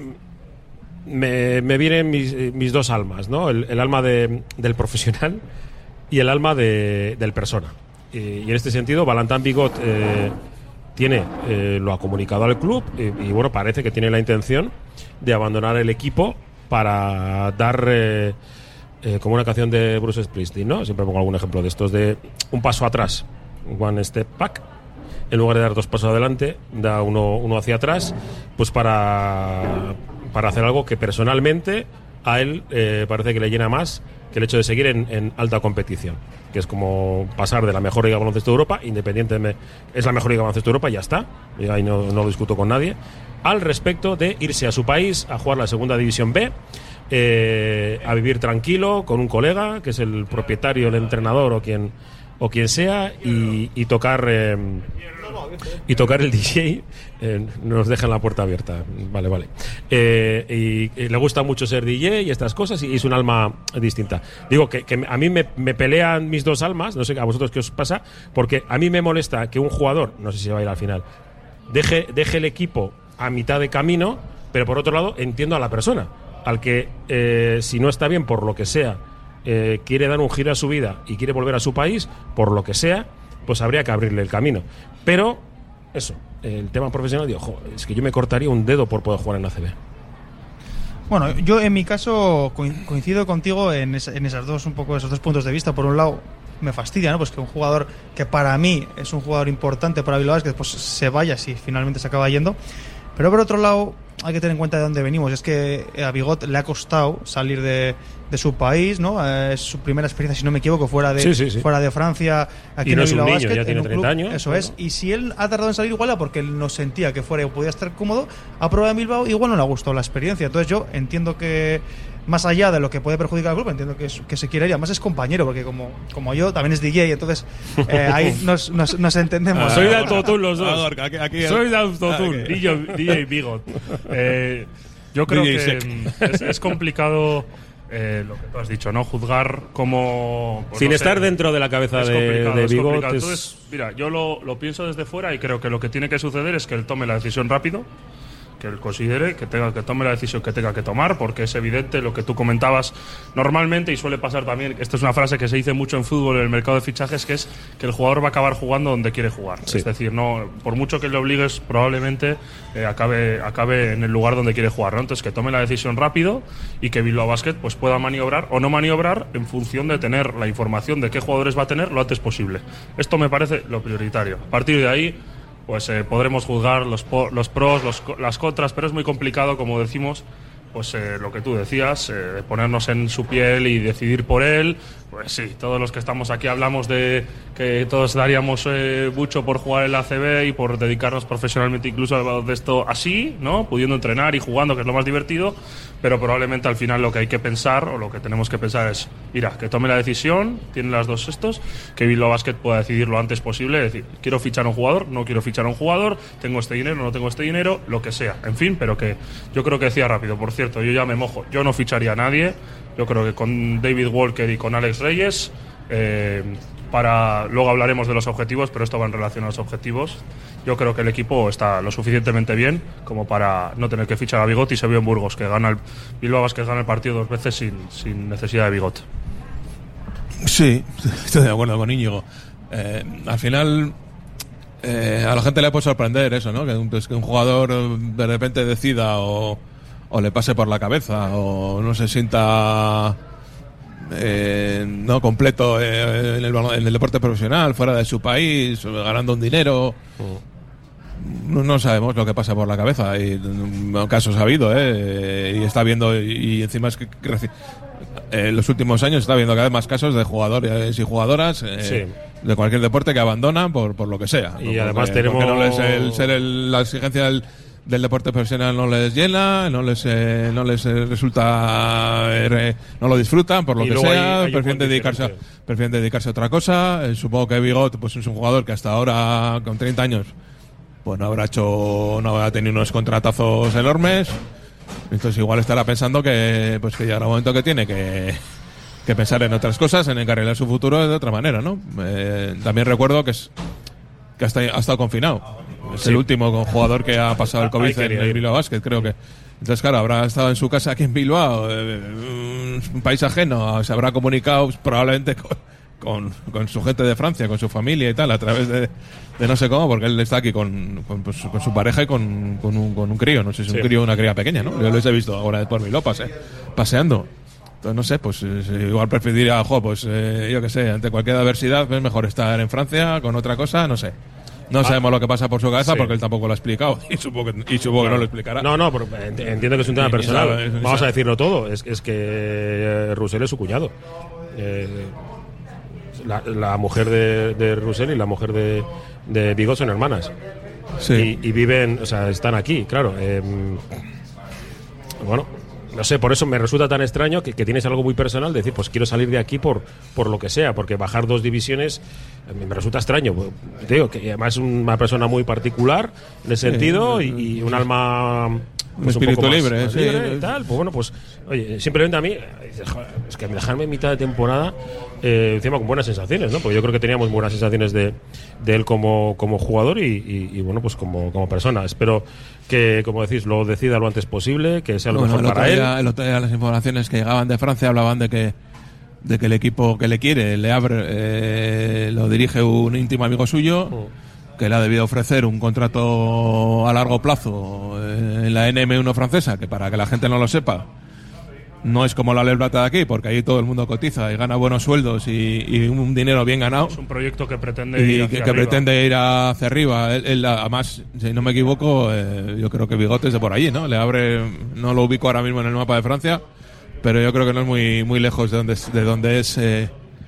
me, me vienen mis, mis dos almas, ¿no? El, el alma de, del profesional y el alma de, del persona. Y en este sentido, Valentán Bigot eh, tiene eh, lo ha comunicado al club y, y bueno, parece que tiene la intención de abandonar el equipo para dar eh, eh, como una canción de Bruce Springsteen, ¿no? Siempre pongo algún ejemplo de estos, de un paso atrás, one step back, en lugar de dar dos pasos adelante, da uno, uno hacia atrás, pues para, para hacer algo que personalmente a él eh, parece que le llena más que el hecho de seguir en, en alta competición, que es como pasar de la mejor liga de baloncesto de Europa, independientemente, es la mejor liga de baloncesto de Europa, ya está, y ahí no, no lo discuto con nadie, al respecto de irse a su país a jugar la segunda división B, eh, a vivir tranquilo con un colega, que es el propietario, el entrenador o quien o quien sea, y, y tocar eh, y tocar el D J, eh, nos dejan la puerta abierta, vale, vale, eh, y, y le gusta mucho ser D J y estas cosas, y es un alma distinta. Digo que, que a mí me, me pelean mis dos almas, no sé a vosotros qué os pasa, porque a mí me molesta que un jugador, no sé si va a ir al final, deje, deje el equipo a mitad de camino, pero por otro lado entiendo a la persona, al que eh, si no está bien por lo que sea, Eh, quiere dar un giro a su vida y quiere volver a su país, por lo que sea, pues habría que abrirle el camino. Pero, eso, el tema profesional, digo, ojo, es que yo me cortaría un dedo por poder jugar en la A C B. Bueno, yo en mi caso coincido contigo en, es, en esas dos, un poco esos dos puntos de vista. Por un lado, me fastidia, ¿no? Pues que un jugador que para mí es un jugador importante para Bilbao Basket, pues se vaya si finalmente se acaba yendo. Pero por otro lado, hay que tener en cuenta de dónde venimos. Es que a Bigot le ha costado salir de, de su país, ¿no? Es su primera experiencia, si no me equivoco, fuera de, sí, sí, sí. fuera de Francia, aquí y en no el Bilbao es un niño, Basket, ya tiene treinta años. Eso bueno. es. Y si él ha tardado en salir, igual porque él no sentía que fuera y podía estar cómodo, ha probado en Bilbao, igual no le ha gustado la experiencia. Entonces yo entiendo que, más allá de lo que puede perjudicar al grupo, entiendo que, es, que se quiere ir. Además es compañero, porque como, como yo, también es D J, entonces eh, ahí nos, nos, nos entendemos. Ah, soy de autotune los dos. Aquí, aquí, aquí, soy de autotune. D J, D J Bigot. Eh, yo creo D J que es, es complicado eh, lo que tú has dicho, ¿no? Juzgar como... Pues sin no estar sé, dentro de la cabeza es de, de es Bigot. complicado. Es... Entonces, mira, yo lo, lo pienso desde fuera y creo que lo que tiene que suceder es que él tome la decisión rápido, que él considere, que tenga que tome la decisión que tenga que tomar, porque es evidente lo que tú comentabas normalmente, y suele pasar también, esta es una frase que se dice mucho en fútbol, en el mercado de fichajes, que es que el jugador va a acabar jugando donde quiere jugar. Sí. Es decir, no, por mucho que le obligues, probablemente eh, acabe, acabe en el lugar donde quiere jugar, ¿no? Entonces que tome la decisión rápido y que Bilbao Basket pues pueda maniobrar o no maniobrar en función de tener la información de qué jugadores va a tener lo antes posible. Esto me parece lo prioritario. A partir de ahí pues eh, podremos juzgar los, po- los pros, los, las contras, pero es muy complicado, como decimos, pues eh, lo que tú decías, eh, ponernos en su piel y decidir por él. Pues sí, todos los que estamos aquí hablamos de que todos daríamos eh, mucho por jugar en la A C B y por dedicarnos profesionalmente incluso al baloncesto así, ¿no? Pudiendo entrenar y jugando, que es lo más divertido, pero probablemente al final lo que hay que pensar, o lo que tenemos que pensar es, mira, que tome la decisión, tiene las dos estos, que Bilbao Basket pueda decidir lo antes posible, decir, quiero fichar a un jugador, no quiero fichar a un jugador, tengo este dinero, no tengo este dinero, lo que sea, en fin, pero que yo creo que decía rápido, por cierto, yo ya me mojo, yo no ficharía a nadie. Yo creo que con David Walker y con Alex Reyes, eh, para luego hablaremos de los objetivos, pero esto va en relación a los objetivos. Yo creo que el equipo está lo suficientemente bien como para no tener que fichar a Bigot, y se vio en Burgos que gana el Bilbao Basket gana el partido dos veces sin, sin necesidad de Bigot. Sí, estoy de acuerdo con Íñigo. Eh, al final eh, a la gente le puede sorprender eso, ¿no? Que un, pues, que un jugador de repente decida o o le pase por la cabeza, o no se sienta eh, no completo eh, en, el, en el deporte profesional, fuera de su país, ganando un dinero. Mm. no, no sabemos lo que pasa por la cabeza. Y casos ha habido, ¿eh? Y está viendo, y, y encima es que en eh, los últimos años está viendo cada vez más casos de jugadores y jugadoras eh, sí. de cualquier deporte que abandonan por, por lo que sea. Y porque, además tenemos. Porque no les el, ser el, la exigencia del. del deporte profesional no les llena, no les eh, no les eh, resulta eh, no lo disfrutan por lo y que sea, hay, hay prefieren dedicarse a, prefieren dedicarse a otra cosa. Eh, supongo que Bigot pues es un jugador que hasta ahora con treinta años pues no habrá hecho no habrá tenido unos contratazos enormes. Entonces igual estará pensando que pues que llegará un momento que tiene que que pensar en otras cosas, en encarrilar su futuro de otra manera, ¿no? Eh, también recuerdo que es que hasta ha estado confinado. Es sí. el último jugador que ha pasado el COVID en el Bilbao Basket, creo que. Entonces, claro, habrá estado en su casa aquí en Bilbao, eh, un país ajeno, se habrá comunicado pues, probablemente con, con, con su gente de Francia, con su familia y tal, a través de, de no sé cómo, porque él está aquí con, con, pues, con su pareja y con, con, un, con un crío, no sé si es un sí. crío o una cría pequeña, ¿no? Yo los he visto ahora por Bilbao pase, paseando. Entonces, no sé, pues eh, igual preferiría, jo, pues eh, yo qué sé, ante cualquier adversidad es mejor estar en Francia con otra cosa, no sé. No ah, sabemos lo que pasa por su cabeza sí. porque él tampoco lo ha explicado y supongo que, y supongo no. que no lo explicará. No, no, pero entiendo que es un tema personal. Sabe, es, Vamos sabe. a decirlo todo. Es, es que eh, Roussel es su cuñado. Eh, la, la mujer de, de Roussel y la mujer de, de Bigot son hermanas. Sí. Y, y viven, o sea, están aquí, claro. Eh, bueno, no sé, por eso me resulta tan extraño que, que tienes algo muy personal de decir, pues quiero salir de aquí por, por lo que sea, porque bajar dos divisiones me resulta extraño. Te digo que además es una persona muy particular en ese sentido y, y un alma pues, un espíritu un poco libre, más, más sí. libre y tal. Pues bueno, pues oye, simplemente a mí dices, joder, es que dejarme en mitad de temporada eh, encima con buenas sensaciones, ¿no? Porque yo creo que teníamos buenas sensaciones de, de él como, como jugador y, y, y bueno, pues como, como persona. Espero que, como decís, lo decida lo antes posible, que sea lo bueno, mejor para día, él. El otro día las informaciones que llegaban de Francia hablaban de que de que el equipo que le quiere, Le Havre, eh, lo dirige un íntimo amigo suyo, oh. que le ha debido ofrecer un contrato a largo plazo eh, en la N M uno francesa, que para que la gente no lo sepa, no es como la Le Plata de aquí, porque ahí todo el mundo cotiza y gana buenos sueldos y, y un dinero bien ganado. Es un proyecto que pretende y ir hacia que, que arriba. pretende ir hacia arriba. Él, él, además, si no me equivoco, eh, yo creo que Bigot es de por allí, ¿no? Le Havre, no lo ubico ahora mismo en el mapa de Francia, pero yo creo que no es muy muy lejos de donde es, de donde es eh,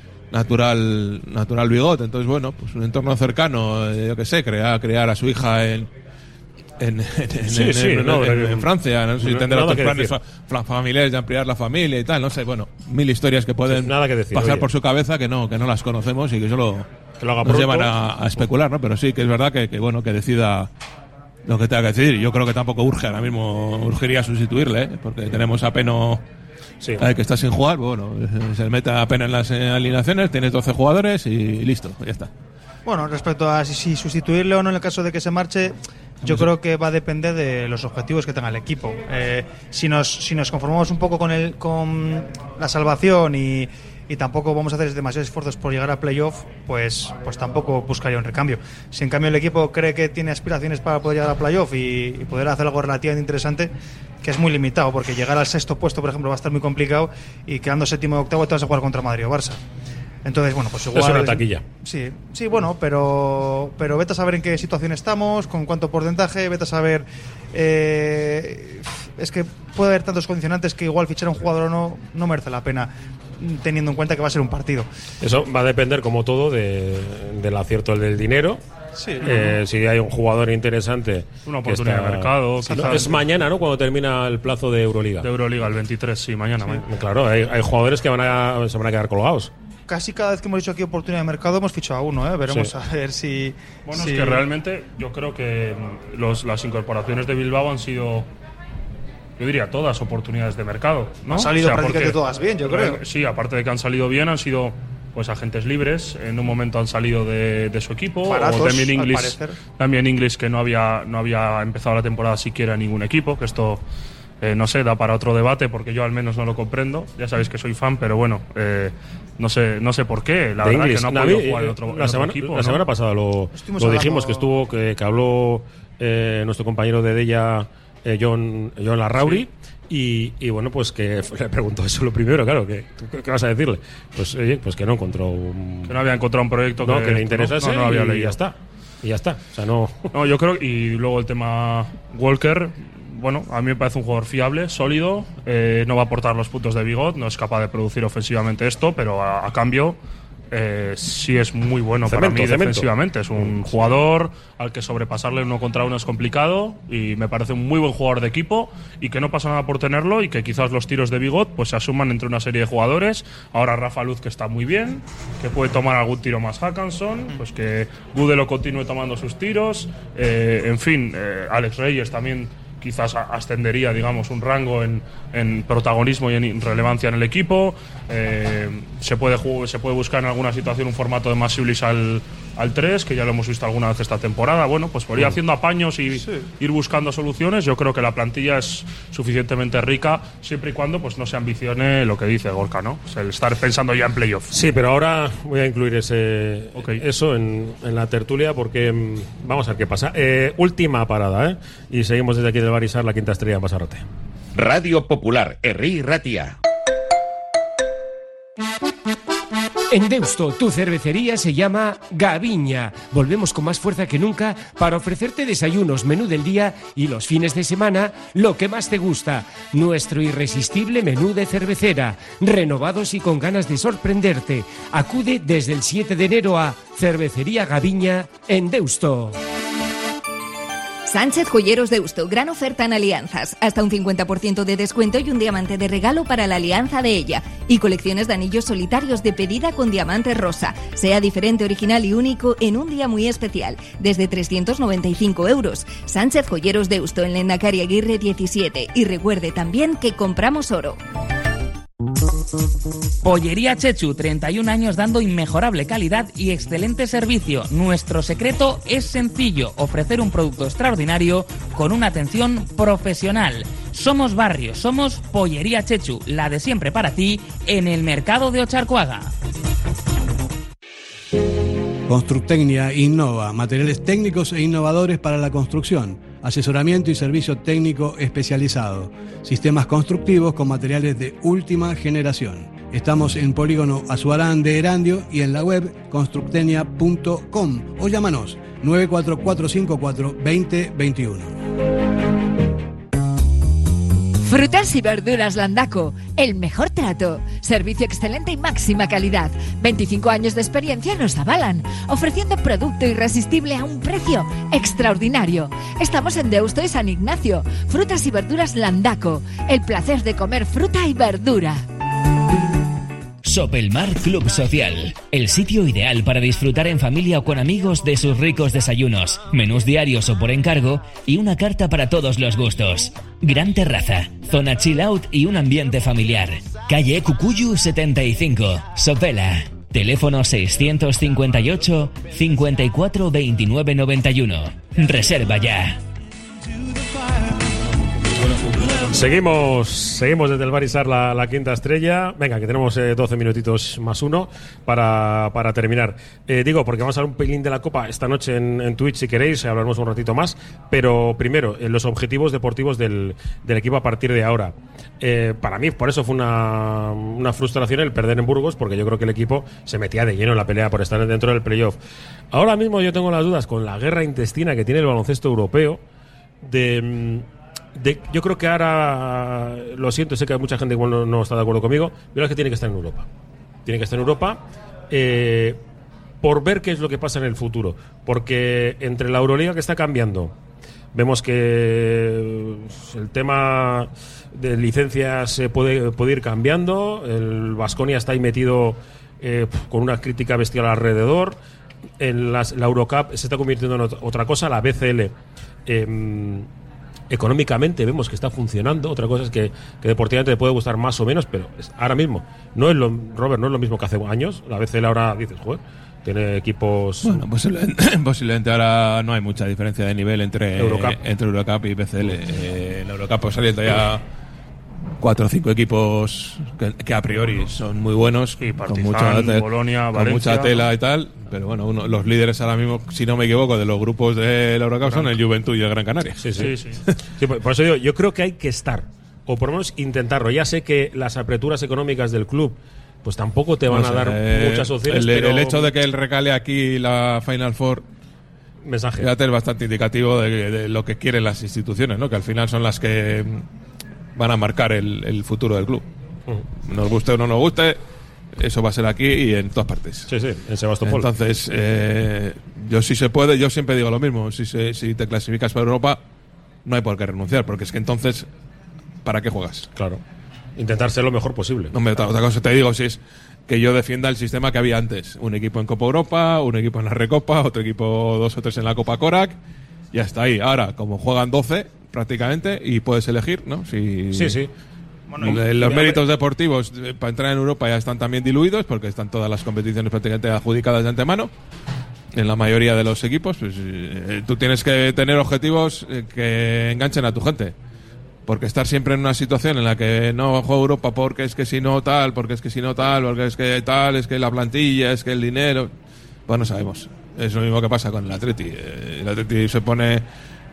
natural natural Bigot. Entonces, bueno, pues un entorno cercano, eh, yo qué sé, crear, crear a su hija en en, en, sí, en, sí, en, no, en, en Francia, no sé si no, tendrá otros planes decir. fa, familiares de ampliar la familia y tal, no sé, bueno, mil historias que pueden sí, nada que decir, pasar oye. por su cabeza que no que no las conocemos y que solo que lo haga nos pronto. llevan a, a especular, ¿no? Pero sí que es verdad que, que bueno, que decida lo que tenga que decidir. Yo creo que tampoco urge ahora mismo, urgiría sustituirle, ¿eh? Porque tenemos a Peno sí. eh, que está sin jugar, bueno, se le mete a Pena en las alineaciones, tiene doce jugadores y listo, ya está. Bueno, respecto a si, si sustituirle o no en el caso de que se marche, yo creo que va a depender de los objetivos que tenga el equipo. Eh, si nos si nos conformamos un poco con el con la salvación y, y tampoco vamos a hacer demasiados esfuerzos por llegar a playoff, pues pues tampoco buscaría un recambio. Si en cambio el equipo cree que tiene aspiraciones para poder llegar a playoff y, y poder hacer algo relativamente interesante, que es muy limitado, porque llegar al sexto puesto, por ejemplo, va a estar muy complicado y quedando séptimo o octavo te vas a jugar contra Madrid o Barça. Entonces, bueno, pues igual... Es una taquilla. Sí, sí, bueno, pero pero vete a saber en qué situación estamos, con cuánto porcentaje, vete a saber... Eh, es que puede haber tantos condicionantes que igual fichar a un jugador o no, no merece la pena, teniendo en cuenta que va a ser un partido. Eso va a depender, como todo, de, del acierto del dinero. Sí, eh, no. Si hay un jugador interesante, una oportunidad está, de mercado, sí, no, es mañana, ¿no? Cuando termina el plazo de Euroliga. De Euroliga, el veintitrés, sí, mañana. Sí. mañana. Claro, hay, hay jugadores que van a, se van a quedar colgados. Casi cada vez que hemos dicho aquí oportunidad de mercado hemos fichado a uno, ¿eh? Veremos sí. a ver si... Bueno, si... es que realmente yo creo que los, las incorporaciones de Bilbao han sido, yo diría, todas oportunidades de mercado, ¿no? Han salido o sea, prácticamente todas bien, yo creo. Sí, aparte de que han salido bien, han sido pues agentes libres. En un momento han salido de, de su equipo. Baratos, o también English, al también English, que no había, no había empezado la temporada siquiera en ningún equipo, que esto... Eh, no sé, da para otro debate porque yo al menos no lo comprendo. Ya sabéis que soy fan, pero bueno, eh, no sé no sé por qué. La de verdad English, que no ha Navi, podido jugar en otro, la en otro semana, equipo. La ¿no? semana pasada lo, lo dijimos, que estuvo que, que habló eh, nuestro compañero de Della, eh, John, John Larrauri. Sí. Y, y bueno, pues que le preguntó eso lo primero, claro, que ¿qué vas a decirle? Pues oye, pues que no encontró un, que no había encontrado un proyecto no, que, que le interesase no, no, no había y leído. ya está. y ya está. O sea, no. No, yo creo, y luego el tema Walker, bueno, a mí me parece un jugador fiable, sólido, eh, no va a aportar los puntos de Bigot, no es capaz de producir ofensivamente esto, pero a, a cambio eh, sí es muy bueno Cemento, para mí cemento. defensivamente. Es un jugador al que sobrepasarle uno contra uno es complicado y me parece un muy buen jugador de equipo y que no pasa nada por tenerlo y que quizás los tiros de Bigot pues se asuman entre una serie de jugadores. Ahora Rafa Luz, que está muy bien, que puede tomar algún tiro más Hackanson, pues que Gude lo continúe tomando sus tiros, eh, en fin, eh, Alex Reyes también quizás ascendería, digamos, un rango en, en protagonismo y en relevancia en el equipo. Eh, se puede jug- se puede buscar en alguna situación un formato de Masiulis al, al tres, que ya lo hemos visto alguna vez esta temporada. Bueno, pues por ir haciendo apaños y sí. ir buscando soluciones. Yo creo que la plantilla es suficientemente rica, siempre y cuando pues no se ambicione lo que dice Gorka, ¿no? O sea, el estar pensando ya en playoff. Sí, pero ahora voy a incluir ese okay. eso en, en la tertulia porque mmm, vamos a ver qué pasa. Eh, última parada, ¿eh? Y seguimos desde aquí del Barisar, la quinta estrella en Basarrote. Radio Popular, Herri Ratia. En Deusto, tu cervecería se llama Gaviña. Volvemos con más fuerza que nunca para ofrecerte desayunos, menú del día y los fines de semana, lo que más te gusta. Nuestro irresistible menú de cervecera, renovados y con ganas de sorprenderte. Acude desde el siete de enero a Cervecería Gaviña en Deusto. Sánchez Joyeros Deusto, gran oferta en alianzas, hasta un cincuenta por ciento de descuento y un diamante de regalo para la alianza de ella. Y colecciones de anillos solitarios de pedida con diamante rosa. Sea diferente, original y único en un día muy especial, desde trescientos noventa y cinco euros. Sánchez Joyeros Deusto en Lehendakari Aguirre diecisiete. Y recuerde también que compramos oro. Pollería Chechu, treinta y un años dando inmejorable calidad y excelente servicio. Nuestro secreto es sencillo, ofrecer un producto extraordinario con una atención profesional. Somos barrio, somos Pollería Chechu, la de siempre para ti, en el mercado de Ocharcoaga. Constructecnia innova, materiales técnicos e innovadores para la construcción, asesoramiento y servicio técnico especializado, sistemas constructivos con materiales de última generación. Estamos en Polígono Azuarán de Erandio y en la web constructecnia punto com o llámanos nueve cuatro cuatro cinco cuatro dos cero dos uno. Frutas y verduras Landaco, el mejor trato, servicio excelente y máxima calidad. veinticinco años de experiencia nos avalan, ofreciendo producto irresistible a un precio extraordinario. Estamos en Deusto y San Ignacio. Frutas y verduras Landaco, el placer de comer fruta y verdura. Sopelmar Club Social, el sitio ideal para disfrutar en familia o con amigos de sus ricos desayunos, menús diarios o por encargo y una carta para todos los gustos. Gran terraza, zona chill out y un ambiente familiar. Calle Cucuyu setenta y cinco, Sopela. Teléfono seiscientos cincuenta y ocho, cincuenta y cuatro, veintinueve, noventa y uno. Reserva ya. Seguimos, seguimos desde el Barisar la, la quinta estrella. Venga, que tenemos eh, doce minutitos más uno para, para terminar. Eh, digo, porque vamos a hablar un pelín de la Copa esta noche en, en Twitch, si queréis, hablaremos un ratito más. Pero primero, eh, los objetivos deportivos del, del equipo a partir de ahora. Eh, para mí, por eso fue una, una frustración el perder en Burgos, porque yo creo que el equipo se metía de lleno en la pelea por estar dentro del playoff. Ahora mismo yo tengo las dudas con la guerra intestina que tiene el baloncesto europeo de... De, yo creo que ahora, lo siento, sé que hay mucha gente que no, no está de acuerdo conmigo, pero es que tiene que estar en Europa. Tiene que estar en Europa eh, por ver qué es lo que pasa en el futuro. Porque entre la Euroliga que está cambiando, vemos que el tema de licencias se puede, puede ir cambiando, el Baskonia está ahí metido eh, con una crítica bestial alrededor, en las, la Eurocup se está convirtiendo en otra cosa, la B C L... Eh, económicamente vemos que está funcionando. Otra cosa es que, que deportivamente te puede gustar más o menos, pero es, ahora mismo no es lo, Robert, no es lo mismo que hace años. La B C L ahora dices, joder, tiene equipos. Bueno, posiblemente, posiblemente ahora no hay mucha diferencia de nivel entre Eurocup, entre Eurocup y B C L. Eh, en Eurocup pues saliendo ya cuatro o cinco equipos que, que a priori son muy buenos, sí, con, mucha, te, Bolonia, con Valencia, mucha tela ¿no? y tal, pero bueno, uno, los líderes ahora mismo, si no me equivoco, de los grupos de la Eurocup son el Juventud y el Gran Canaria. Sí, sí. sí, sí. Sí, por, por eso digo, yo creo que hay que estar, o por lo menos intentarlo. Ya sé que las aperturas económicas del club pues tampoco te van no sé, a dar eh, muchas opciones. El, pero... el hecho de que él recale aquí la Final Four mensaje. Fíjate, es bastante indicativo de, de lo que quieren las instituciones, ¿no? Que al final son las que van a marcar el, el futuro del club. Uh-huh. Nos guste o no nos guste, eso va a ser aquí y en todas partes. Sí, sí, en Sebastopol. Entonces, eh, yo si se puede, yo siempre digo lo mismo. Si, se, si te clasificas para Europa, no hay por qué renunciar, porque es que entonces, ¿para qué juegas? Claro. Intentar ser lo mejor posible. No, me, otra, otra cosa te digo, si es que yo defienda el sistema que había antes. Un equipo en Copa Europa, un equipo en la Recopa, otro equipo dos o tres en la Copa Korak, y hasta ahí. Ahora, como juegan doce prácticamente, y puedes elegir, ¿no? Si, sí, sí. Bueno, y, los y méritos ver... deportivos eh, para entrar en Europa ya están también diluidos, porque están todas las competiciones prácticamente adjudicadas de antemano. En la mayoría de los equipos, pues, eh, tú tienes que tener objetivos eh, que enganchen a tu gente. Porque estar siempre en una situación en la que no juego Europa porque es que si no tal, porque es que si no tal, porque es que tal, es que la plantilla, es que el dinero... Pues no sabemos. Es lo mismo que pasa con el Atleti. Eh, el Atleti se pone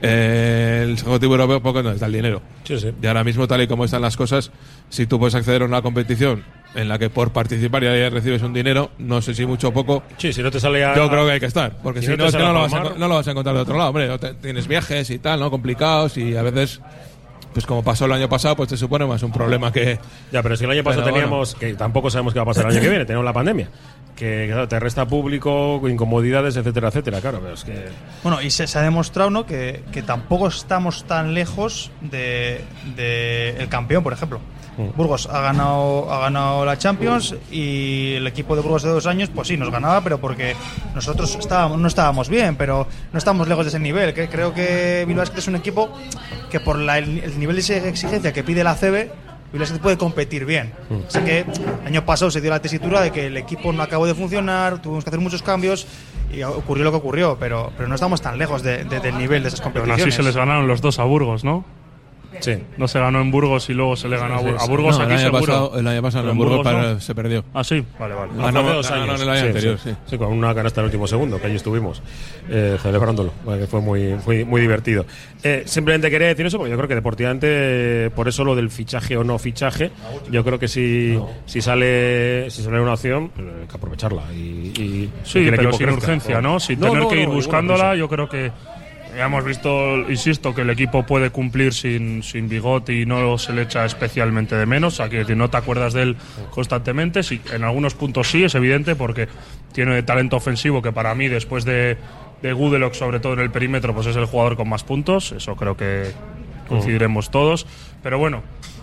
eh, el objetivo europeo porque no está el dinero. Sí, sí. Y ahora mismo, tal y como están las cosas, si tú puedes acceder a una competición en la que por participar ya recibes un dinero, no sé si mucho o poco. Sí, si no te sale a... Yo creo que hay que estar, porque si, si no, no es que no lo, vas a, no lo vas a encontrar de otro lado. Hombre, tienes viajes y tal, ¿no? Complicados, y a veces... Pues como pasó el año pasado, pues te supone más un problema que... Ya, pero es que el año pasado pero teníamos, bueno. que tampoco sabemos qué va a pasar el año que viene, tenemos la pandemia, que claro, te resta público, incomodidades, etcétera, etcétera, claro, pero es que... Bueno, y se, se ha demostrado, ¿no?, que, que tampoco estamos tan lejos de, de el campeón, por ejemplo. Mm. Burgos ha ganado ha ganado la Champions y el equipo de Burgos de dos años, pues sí, nos ganaba, pero porque nosotros estábamos, no estábamos bien, pero no estamos lejos de ese nivel. Que creo que Bilbao Basket es un equipo que por la, el, el nivel de exigencia que pide la C B, Bilbao Basket puede competir bien. Mm. O sea que el año pasado se dio la tesitura de que el equipo no acabó de funcionar, tuvimos que hacer muchos cambios y ocurrió lo que ocurrió, pero, pero no estamos tan lejos de, de, del nivel de esas competiciones. Pero así se les ganaron los dos a Burgos, ¿no? Sí. No se ganó en Burgos y luego se le ganó a Burgos. A Burgos no, aquí el año seguro. Pasado, el año pasado en Burgos, Burgos para, no. se perdió. Ah, sí. Vale, vale. Ah, no, dos años. el año sí, anterior, sí. sí. Sí, con una canasta en el último segundo, que allí estuvimos eh, celebrándolo, que fue muy, muy, muy divertido. Eh, simplemente quería decir eso, porque yo creo que deportivamente, por eso lo del fichaje o no fichaje, yo creo que si, no. si sale si sale una opción, pues hay que aprovecharla. Y, y sí, y pero sin crezca. urgencia, ¿no? Sin no, tener no, que ir no, buscándola, yo creo que ya hemos visto, insisto, que el equipo puede cumplir sin, sin Bigot y no se le echa especialmente de menos. O sea, que decir, no te acuerdas de él constantemente. Sí, en algunos puntos sí, es evidente, porque tiene talento ofensivo que para mí, después de, de Gudelok, sobre todo en el perímetro, pues es el jugador con más puntos. Eso creo que coincidiremos todos. Pero bueno,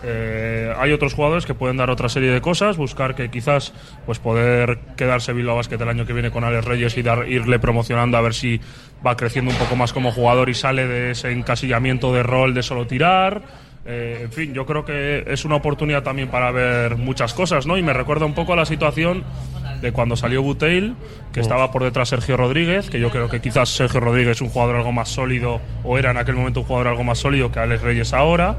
eh, hay otros jugadores que pueden dar otra serie de cosas, buscar que quizás pues poder quedarse Bilbao Basket el año que viene con Alex Reyes y dar, irle promocionando a ver si va creciendo un poco más como jugador y sale de ese encasillamiento de rol de solo tirar. Eh, en fin, yo creo que es una oportunidad también para ver muchas cosas, ¿no? Y me recuerda un poco a la situación de cuando salió Buteil, que estaba por detrás Sergio Rodríguez, que yo creo que quizás Sergio Rodríguez es un jugador algo más sólido, o era en aquel momento un jugador algo más sólido que Alex Reyes ahora.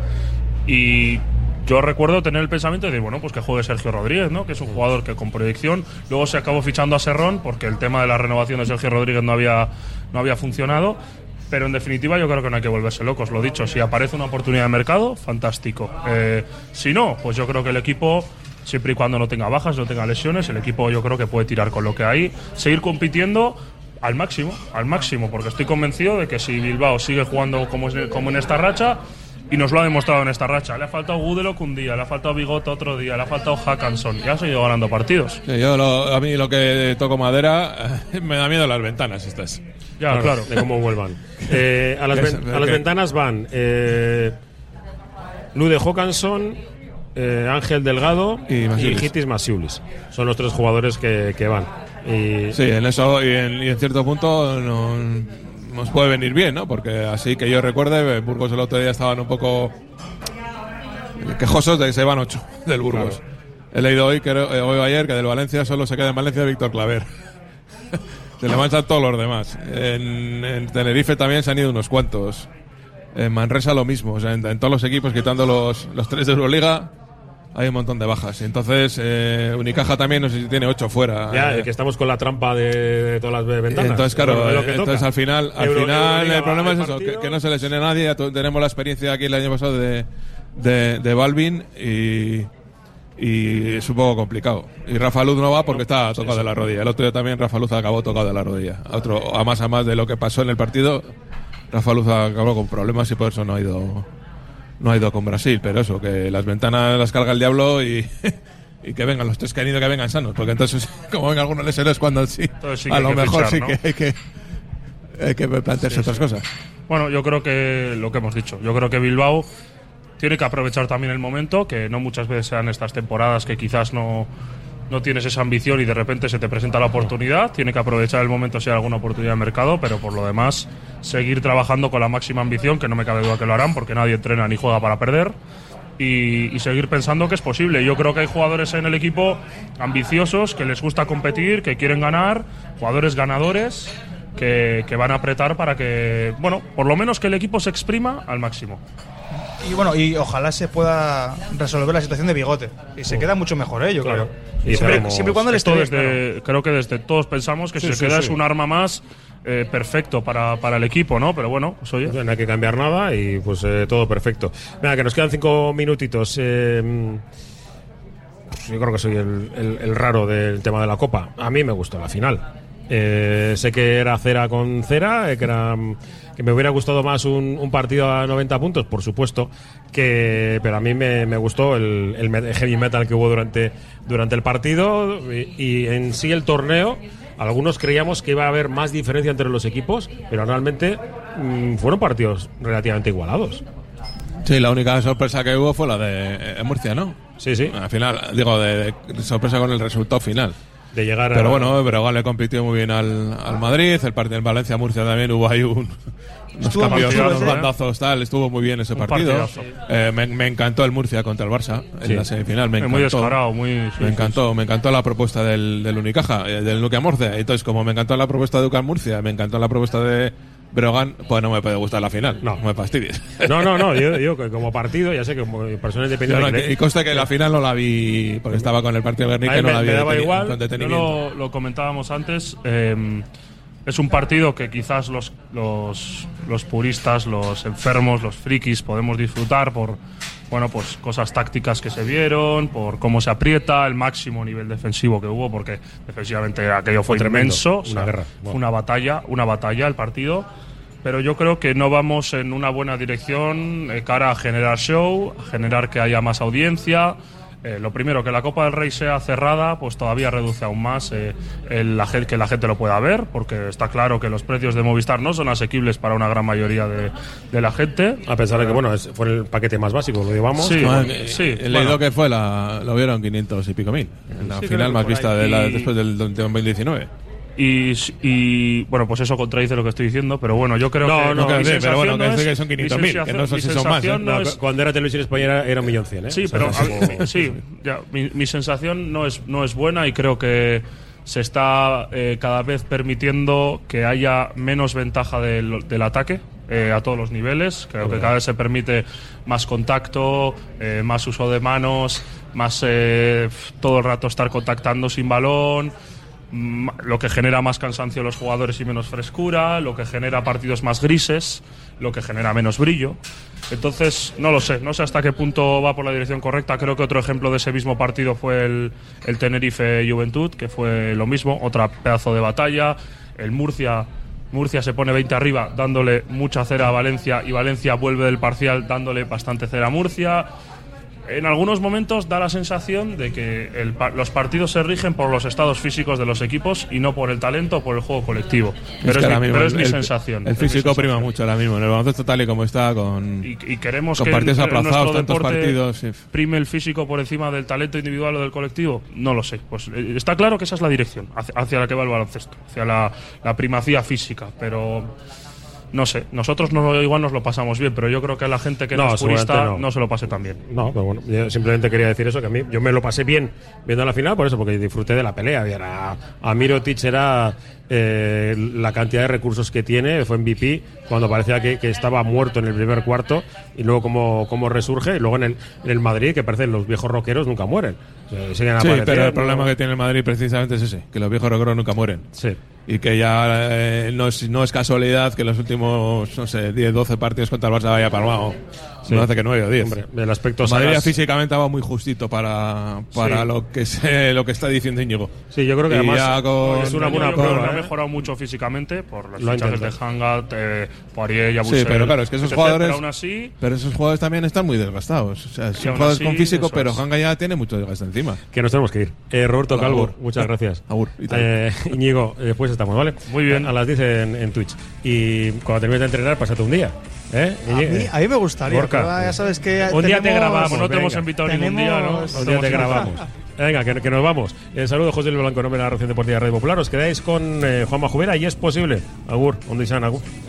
Y yo recuerdo tener el pensamiento de decir, bueno, pues que juegue Sergio Rodríguez, ¿no? Que es un jugador que con proyección. Luego se acabó fichando a Serrón porque el tema de la renovación de Sergio Rodríguez no había, no había funcionado. Pero en definitiva yo creo que no hay que volverse locos. Lo dicho, si aparece una oportunidad de mercado, fantástico. Eh, si no, pues yo creo que el equipo, siempre y cuando no tenga bajas, no tenga lesiones, el equipo yo creo que puede tirar con lo que hay, seguir compitiendo al máximo, al máximo, porque estoy convencido de que si Bilbao sigue jugando como, es, como en esta racha, y nos lo ha demostrado en esta racha, le ha faltado Gudelok un día, le ha faltado Bigot otro día, le ha faltado Hackanson, y ha seguido ganando partidos. Sí, yo lo, a mí lo que toco madera me da miedo las ventanas estas. Ya, claro, claro, de cómo vuelvan. Eh, a las, ven, a las ventanas van eh, Lude Hackanson, eh, Ángel Delgado y, y Hitis Masiulis. Son los tres jugadores que, que van. Y sí, en eso y en, y en cierto punto no, nos puede venir bien, ¿no? Porque así que yo recuerde, Burgos el otro día estaban un poco quejosos de que se van ocho del Burgos. Claro. He leído hoy, que hoy o ayer, que del Valencia solo se queda en Valencia Víctor Claver. Se le manchan todos los demás. En, en Tenerife también se han ido unos cuantos. En Manresa lo mismo. O sea, en, en todos los equipos, quitando los, los tres de Euroliga, hay un montón de bajas. Entonces, eh, Unicaja también, no sé si tiene ocho fuera. Ya, eh, que estamos con la trampa de, de todas las ventanas. Entonces, claro, bueno, entonces toca. al final, al Euro, final Euroliga, el problema es partido. eso, que, que no se lesione a nadie. Ya tenemos la experiencia aquí el año pasado de, de, de Balvin y... y es un poco complicado. Y Rafa Luz no va porque está tocado sí, sí. de la rodilla. El otro día también Rafa Luz acabó tocado de la rodilla. Otro, a más a más de lo que pasó en el partido, Rafa Luz acabó con problemas y por eso no ha ido no ha ido con Brasil. Pero eso, que las ventanas las carga el diablo y, y que vengan los tres que han ido, que vengan sanos. Porque entonces, como venga algunos lesiones, cuando sí, sí a lo mejor fichar, sí ¿no? que hay que, hay que plantearse sí, otras sí. cosas. Bueno, yo creo que lo que hemos dicho, yo creo que Bilbao tiene que aprovechar también el momento, que no muchas veces sean estas temporadas que quizás no, no tienes esa ambición y de repente se te presenta la oportunidad. Tiene que aprovechar el momento si hay alguna oportunidad de mercado, pero por lo demás seguir trabajando con la máxima ambición, que no me cabe duda que lo harán porque nadie entrena ni juega para perder, y, y seguir pensando que es posible. Yo creo que hay jugadores en el equipo ambiciosos, que les gusta competir, que quieren ganar, jugadores ganadores que, que van a apretar para que, bueno, por lo menos que el equipo se exprima al máximo. Y bueno, y ojalá se pueda resolver la situación de Bigote. Y se queda mucho mejor, ¿eh? Yo claro. creo. Y siempre, siempre y cuando le esté desde, claro. Creo que desde todos pensamos que sí, si se sí, queda sí. es un arma más eh, perfecto para, para el equipo, ¿no? Pero bueno, pues oye. No hay que cambiar nada y pues eh, todo perfecto. Venga, que nos quedan cinco minutitos. Eh, yo creo que soy el, el, el raro del tema de la Copa. A mí me gustó la final. Eh, sé que era cera con cera, eh, que era que me hubiera gustado más un, un partido a noventa puntos, por supuesto, que pero a mí me, me gustó el, el heavy metal que hubo durante, durante el partido y, y en sí el torneo. Algunos creíamos que iba a haber más diferencia entre los equipos, pero realmente mmm, fueron partidos relativamente igualados. Sí, la única sorpresa que hubo fue la de eh, Murcia, ¿no? Sí, sí. Al final, digo, de, de sorpresa con el resultado final. De llegar pero a... bueno, Breogán le compitió muy bien al, al Madrid. El partido en Valencia-Murcia también hubo ahí un, unos cambios, unos bandazos, tal. Estuvo muy bien ese un partido. Eh, me, me encantó el Murcia contra el Barça en sí. la semifinal. Me encantó. Muy descarado, muy. Sí, me encantó, sí. me encantó la propuesta del, del Unicaja, del Nuca Murcia. Entonces, como me encantó la propuesta de Ucán Murcia, me encantó la propuesta de Breogán, pues no me puede gustar la final. No, no me fastidies. No, no, no. Yo digo que como partido, ya sé que como persona independiente. No, no, y consta que la final no la vi porque estaba con el partido de Guernica, no la vi. Me daba igual. Yo lo, lo comentábamos antes. Eh, es un partido que quizás los, los, los puristas, los enfermos, los frikis podemos disfrutar por, bueno, pues cosas tácticas que se vieron, por cómo se aprieta, el máximo nivel defensivo que hubo, porque defensivamente aquello fue, fue inmenso. Una, o sea, guerra. Wow. Fue una batalla, una batalla el partido. Pero yo creo que no vamos en una buena dirección de cara a generar show, a generar que haya más audiencia. Eh, lo primero, que la Copa del Rey sea cerrada, pues todavía reduce aún más eh, el, la, que la gente lo pueda ver, porque está claro que los precios de Movistar no son asequibles para una gran mayoría de, de la gente. A pesar de que, bueno, es, fue el paquete más básico, lo llevamos. Sí, bueno, eh, sí. He leído bueno. que fue la, lo vieron quinientos y pico mil, en la sí, final más vista de la, después del dos mil diecinueve. Y, y bueno, pues eso contradice lo que estoy diciendo, pero bueno, yo creo no, que no, no, que sí, pero bueno, que, es, que son quinientos mil, que no sé si son más. ¿eh? No, es, cuando era Televisión Española era un millón cien, ¿eh? Sí, o sea, pero como... a, sí, ya, mi, mi sensación no es no es buena y creo que se está eh, cada vez permitiendo que haya menos ventaja del, del ataque. Eh, a todos los niveles, creo que cada vez se permite más contacto, eh, más uso de manos, más eh, todo el rato estar contactando sin balón, lo que genera más cansancio a los jugadores y menos frescura, lo que genera partidos más grises, lo que genera menos brillo. Entonces, no lo sé, no sé hasta qué punto va por la dirección correcta. Creo que otro ejemplo de ese mismo partido fue el, el Tenerife Juventud, que fue lo mismo, otra pedazo de batalla. El Murcia, Murcia se pone veinte arriba, dándole mucha cera a Valencia, y Valencia vuelve del parcial dándole bastante cera a Murcia. En algunos momentos da la sensación de que el, los partidos se rigen por los estados físicos de los equipos y no por el talento o por el juego colectivo. Pero es, es, mi, mismo, pero es el, mi sensación. El físico prima mucho ahora mismo. En el baloncesto tal y como está, con, y, y queremos con que partidos el, aplazados, tantos partidos. Sí. ¿Prime el físico por encima del talento individual o del colectivo? No lo sé. Pues eh, está claro que esa es la dirección hacia, hacia la que va el baloncesto, hacia la, la primacía física, pero... No sé, nosotros no, igual nos lo pasamos bien, pero yo creo que a la gente que no, no es purista no. no se lo pase tan bien. No, pero bueno, yo simplemente quería decir eso, que a mí yo me lo pasé bien viendo la final, por eso, porque disfruté de la pelea. Era, a Mirotic era eh, la cantidad de recursos que tiene, fue M V P cuando parecía que, que estaba muerto en el primer cuarto, y luego como, como resurge, y luego en el, en el Madrid, que parece que los viejos rockeros nunca mueren. O sea, sí, pero el problema que tiene el Madrid precisamente es ese, que los viejos rockeros nunca mueren. Sí. y que ya eh, no, es, no es casualidad que los últimos, no sé, diez, doce partidos contra el Barça vaya palmado. Sí. Me parece que nueve o diez. Hombre, el aspecto Madrid Salas... físicamente va muy justito para, para sí. lo que se, lo que está diciendo Íñigo. Sí, yo creo que y además con... es una buena prueba. prueba. ¿eh? Ha mejorado mucho físicamente por los Lo fichajes de Hangat, eh, Poirier, Yabusel. Sí, pero claro, es que esos etcétera, jugadores. Pero aún así. Pero esos jugadores también están muy desgastados. O sea, Sí, son aún jugadores así, con físico, pero es. Hangat ya tiene mucho desgaste encima. Que nos tenemos que ir. Eh, Roberto Hola, Calvo, Agur. muchas gracias. Agur. Eh, Íñigo, después estamos, ¿vale? Muy bien. A las diez en, en Twitch. Y cuando termines de entrenar, pásate un día. ¿Eh? A mí, a mí me gustaría. Gorka. Pero ya sabes que Un día te tenemos- grabamos, no te venga. hemos invitado ningún día, ¿no? Tenemos- Un día te grabamos. Venga, que, que nos vamos. El saludo de José Luis Blanco, nombre de la Reacción Deportiva Radio Popular. Os quedáis con eh, Juanma Jubera y es posible. Agur, donde Agur.